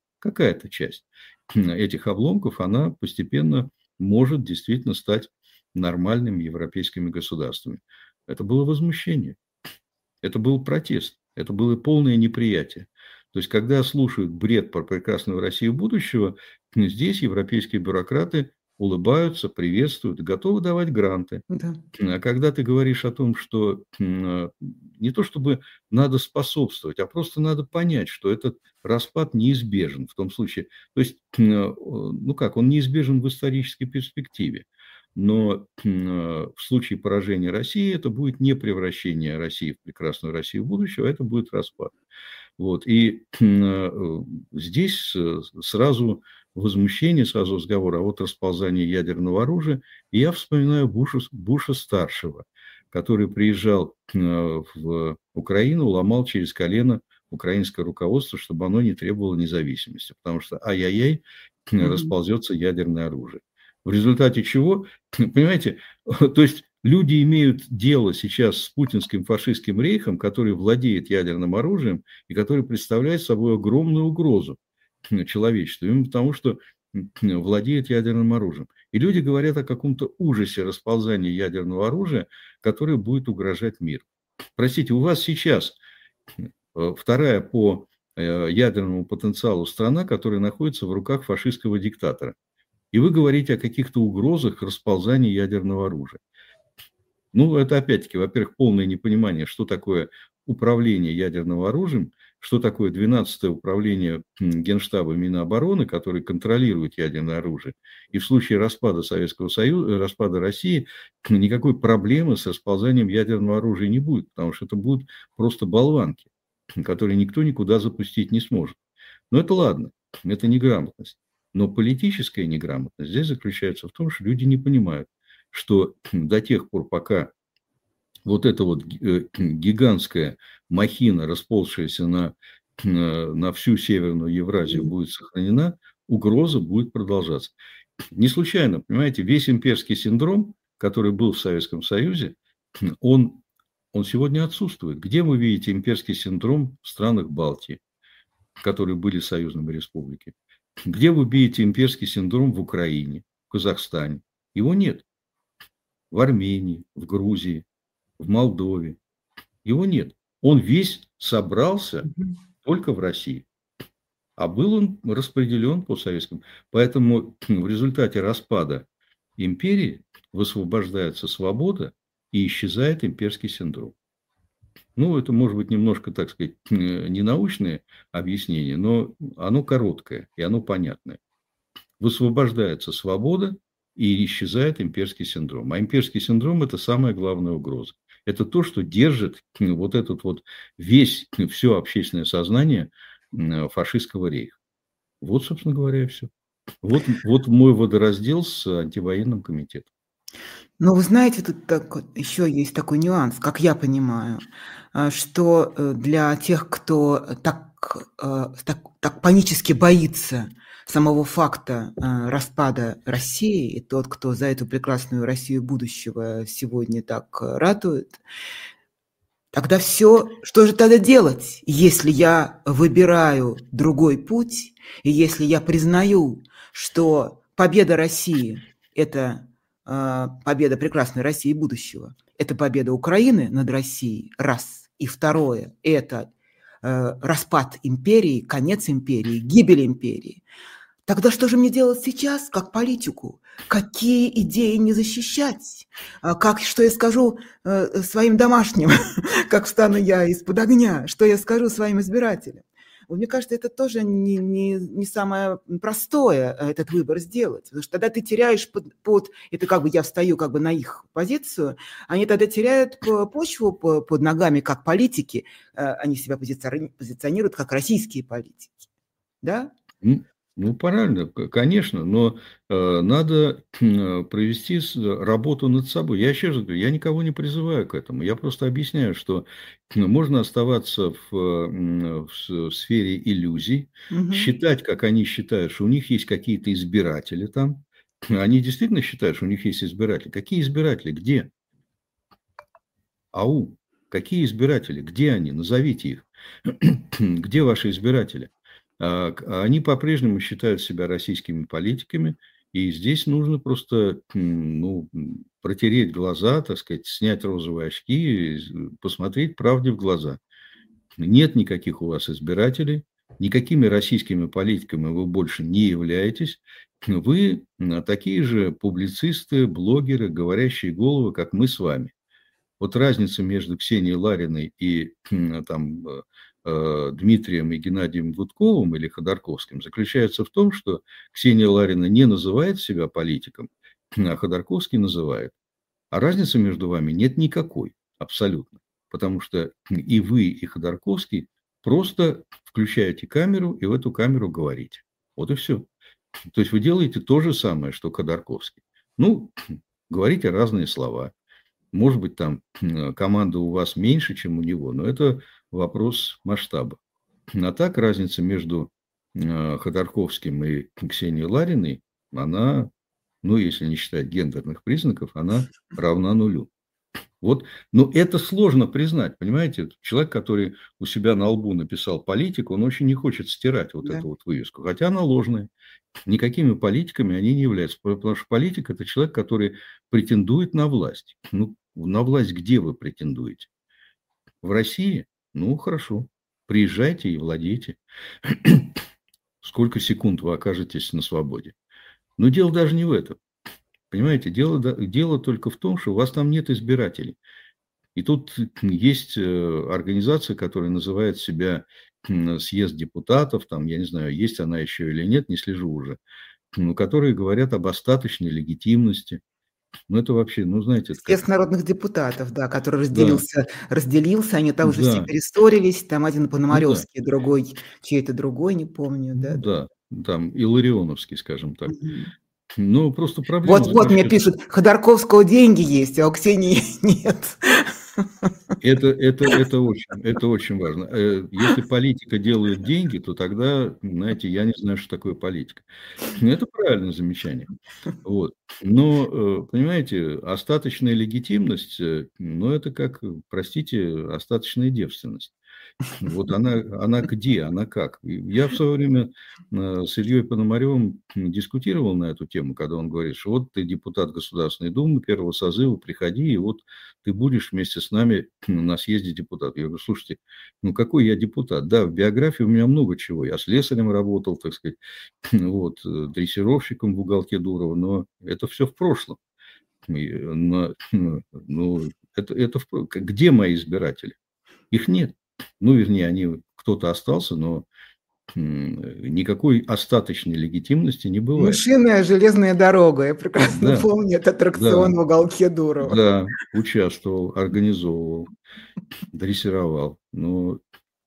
этих обломков, она постепенно может действительно стать нормальными европейскими государствами. Это было возмущение, это был протест, это было полное неприятие. То есть, когда слушают бред про прекрасную Россию будущего, здесь европейские бюрократы улыбаются, приветствуют, готовы давать гранты. Да. А когда ты говоришь о том, что не то чтобы надо способствовать, а просто надо понять, что этот распад неизбежен в том случае. То есть, ну как, он неизбежен в исторической перспективе. Но в случае поражения России это будет не превращение России в прекрасную Россию будущего, это будет распад. Вот. И здесь сразу возмущение, сразу разговор, а вот расползание ядерного оружия. И я вспоминаю Буша-старшего, который приезжал в Украину, ломал через колено украинское руководство, чтобы оно не требовало независимости, потому что ай-яй-яй, Мгм. расползется ядерное оружие. В результате чего, понимаете, то есть люди имеют дело сейчас с путинским фашистским рейхом, который владеет ядерным оружием и который представляет собой огромную угрозу человечеству, именно потому что владеет ядерным оружием. И люди говорят о каком-то ужасе расползания ядерного оружия, которое будет угрожать миру. Простите, у вас сейчас вторая по ядерному потенциалу страна, которая находится в руках фашистского диктатора. И вы говорите о каких-то угрозах расползания ядерного оружия. Ну, это опять-таки, во-первых, полное непонимание, что такое управление ядерным оружием, что такое 12-е управление Генштаба Минобороны, который контролирует ядерное оружие. И в случае распада Советского Союза, распада России, никакой проблемы с расползанием ядерного оружия не будет, потому что это будут просто болванки, которые никто никуда запустить не сможет. Но это ладно, это неграмотность. Но политическая неграмотность здесь заключается в том, что люди не понимают, что до тех пор, пока вот эта вот гигантская махина, расползшаяся на всю Северную Евразию, будет сохранена, угроза будет продолжаться. Не случайно, понимаете, весь имперский синдром, который был в Советском Союзе, он сегодня отсутствует. Где вы видите имперский синдром в странах Балтии, которые были союзными республиками? Где вы видите имперский синдром в Украине, в Казахстане? Его нет. В Армении, в Грузии. в Молдове. Его нет. Он весь собрался Мгм. только в России. А был он распределен по советскому. Поэтому в результате распада империи высвобождается свобода и исчезает имперский синдром. Ну, это может быть немножко, так сказать, ненаучное объяснение, но оно короткое и оно понятное. Высвобождается свобода и исчезает имперский синдром. А имперский синдром – это самая главная угроза. Это то, что держит вот этот вот все общественное сознание фашистского рейха. Вот, собственно говоря, и все. Вот мой водораздел с антивоенным комитетом. Но вы знаете, тут еще есть такой нюанс, как я понимаю, что для тех, кто так панически боится самого факта распада России, и тот, кто за эту прекрасную Россию будущего сегодня так ратует, тогда все, что же тогда делать, если я выбираю другой путь, и если я признаю, что победа России – это победа прекрасной России будущего, это победа Украины над Россией, раз, и второе – это распад империи, конец империи, гибель империи. Тогда что же мне делать сейчас, как политику? Какие идеи не защищать? Что я скажу своим домашним? Как встану я из-под огня? Что я скажу своим избирателям? Мне кажется, это тоже не самое простое, этот выбор сделать. Потому что тогда ты теряешь это как бы я встаю как бы на их позицию, они тогда теряют почву под ногами как политики, они себя позиционируют как российские политики. Да? Ну, правильно, конечно, но надо провести работу над собой. Я еще раз говорю, я никого не призываю к этому. Я просто объясняю, что можно оставаться в сфере иллюзий, Мгм. считать, как они считают, что у них есть какие-то избиратели там. Они действительно считают, что у них есть избиратели. Какие избиратели? Где? Ау, какие избиратели? Где они? Назовите их. Где ваши избиратели? Они по-прежнему считают себя российскими политиками, и здесь нужно просто протереть глаза, так сказать, снять розовые очки, посмотреть правде в глаза. Нет никаких у вас избирателей, никакими российскими политиками вы больше не являетесь. Вы такие же публицисты, блогеры, говорящие головы, как мы с вами. Вот разница между Ксенией Лариной и Дмитрием и Геннадием Гудковым или Ходорковским заключается в том, что Ксения Ларина не называет себя политиком, а Ходорковский называет. А разницы между вами нет никакой, абсолютно. Потому что и вы, и Ходорковский просто включаете камеру и в эту камеру говорите. Вот и все. То есть вы делаете то же самое, что Ходорковский. Ну, говорите разные слова. Может быть, там команда у вас меньше, чем у него, но это вопрос масштаба. А так разница между Ходорковским и Ксенией Лариной, она, если не считать гендерных признаков, она равна нулю. Вот, но это сложно признать, понимаете? Человек, который у себя на лбу написал политику, он очень не хочет стирать вот Да. эту вот вывеску, хотя она ложная. Никакими политиками они не являются, потому что политик – это человек, который претендует на власть. Ну, на власть где вы претендуете? В России? Ну, хорошо. Приезжайте и владейте. Сколько секунд вы окажетесь на свободе? Но дело даже не в этом. Понимаете, дело только в том, что у вас там нет избирателей. И тут есть организация, которая называет себя съезд депутатов, там, я не знаю, есть она еще или нет, не слежу уже, которые говорят об остаточной легитимности. Ну, это вообще, знаете, это Съезд как... народных депутатов, да, который Да, разделился, они там уже все да, перессорились, там один ну да, Пономарёвский, другой чей-то другой, не помню, ну да-да. да, там Илларионовский, скажем так. Мгм. Но просто проблема Вот мне заключается... пишут: Ходорковского деньги есть, а у Ксении нет. Это очень важно. Если политика делает деньги, то тогда, знаете, я не знаю, что такое политика. Это правильное замечание. Вот. Но, понимаете, остаточная легитимность, это как, простите, остаточная девственность. Вот она где, она как? Я в свое время с Ильей Пономаревым дискутировал на эту тему, когда он говорит, что вот ты депутат Государственной Думы первого созыва, приходи, и вот ты будешь вместе с нами на съезде депутатов. Я говорю, слушайте, ну какой я депутат? Да, в биографии у меня много чего. Я слесарем работал, так сказать, вот, дрессировщиком в уголке Дурова, но это все в прошлом. Ну, где мои избиратели? Их нет. Ну, вернее, кто-то остался, но никакой остаточной легитимности не бывает. Мышиная железная дорога. Я прекрасно Да, помню этот да, аттракцион в уголке Дурова. да, участвовал, организовывал, дрессировал. Но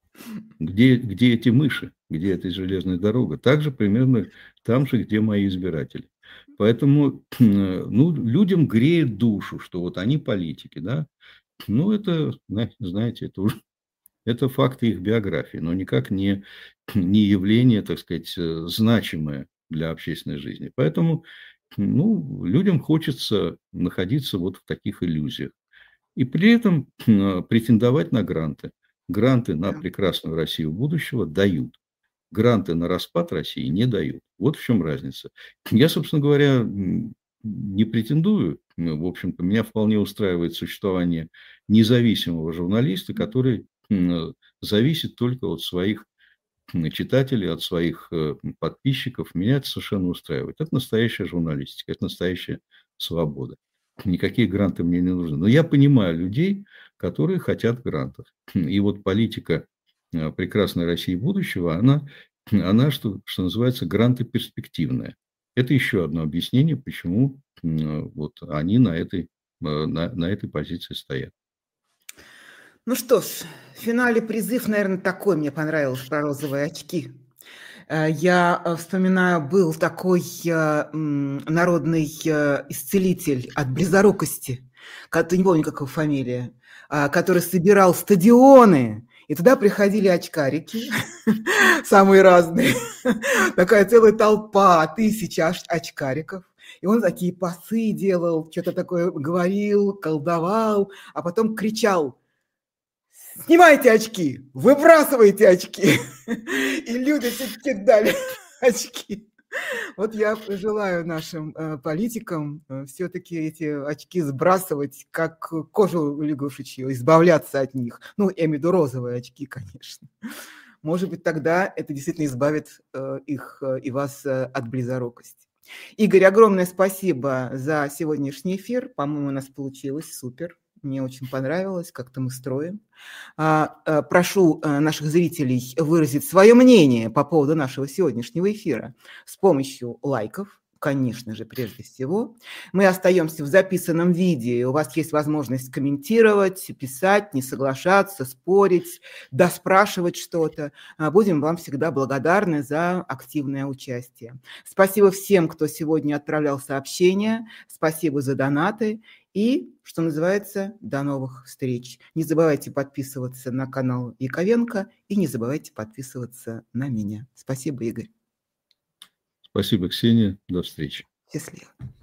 где эти мыши? Где эта железная дорога? Также примерно там же, где мои избиратели. Поэтому ну, людям греет душу, что вот они политики, да. Ну, это, знаете, это факты их биографии, но никак не явление, так сказать, значимое для общественной жизни. Поэтому ну, людям хочется находиться вот в таких иллюзиях. И при этом претендовать на гранты. Гранты на Да. прекрасную Россию будущего дают. Гранты на распад России не дают. Вот в чем разница. Я, собственно говоря, не претендую. В общем-то, меня вполне устраивает существование независимого журналиста, который зависит только от своих читателей, от своих подписчиков. Меня это совершенно устраивает. Это настоящая журналистика, это настоящая свобода. Никакие гранты мне не нужны. Но я понимаю людей, которые хотят грантов. И вот политика прекрасной России будущего, она что называется, гранты перспективная. Это еще одно объяснение, почему вот они на этой позиции стоят. Ну что ж, в финале призыв, наверное, такой мне понравился про розовые очки. Я вспоминаю, был такой народный исцелитель от близорукости, не помню, как его фамилия, который собирал стадионы, и туда приходили очкарики, самые разные, такая целая толпа, 1000 очкариков. И он такие пасы делал, что-то такое говорил, колдовал, а потом кричал: снимайте очки, выбрасывайте очки. И люди все кидали очки. Вот я желаю нашим политикам все-таки эти очки сбрасывать, как кожу лягушечью, избавляться от них. Ну, я имею в виду розовые очки, конечно. Может быть, тогда это действительно избавит их и вас от близорукости. Игорь, огромное спасибо за сегодняшний эфир. По-моему, у нас получилось супер. Мне очень понравилось, как-то мы строим. Прошу наших зрителей выразить свое мнение по поводу нашего сегодняшнего эфира с помощью лайков, конечно же, прежде всего. Мы остаемся в записанном виде. У вас есть возможность комментировать, писать, не соглашаться, спорить, доспрашивать что-то. Будем вам всегда благодарны за активное участие. Спасибо всем, кто сегодня отправлял сообщения. Спасибо за донаты. И, что называется, до новых встреч. Не забывайте подписываться на канал Яковенко и не забывайте подписываться на меня. Спасибо, Игорь. Спасибо, Ксения. До встречи. Счастливо.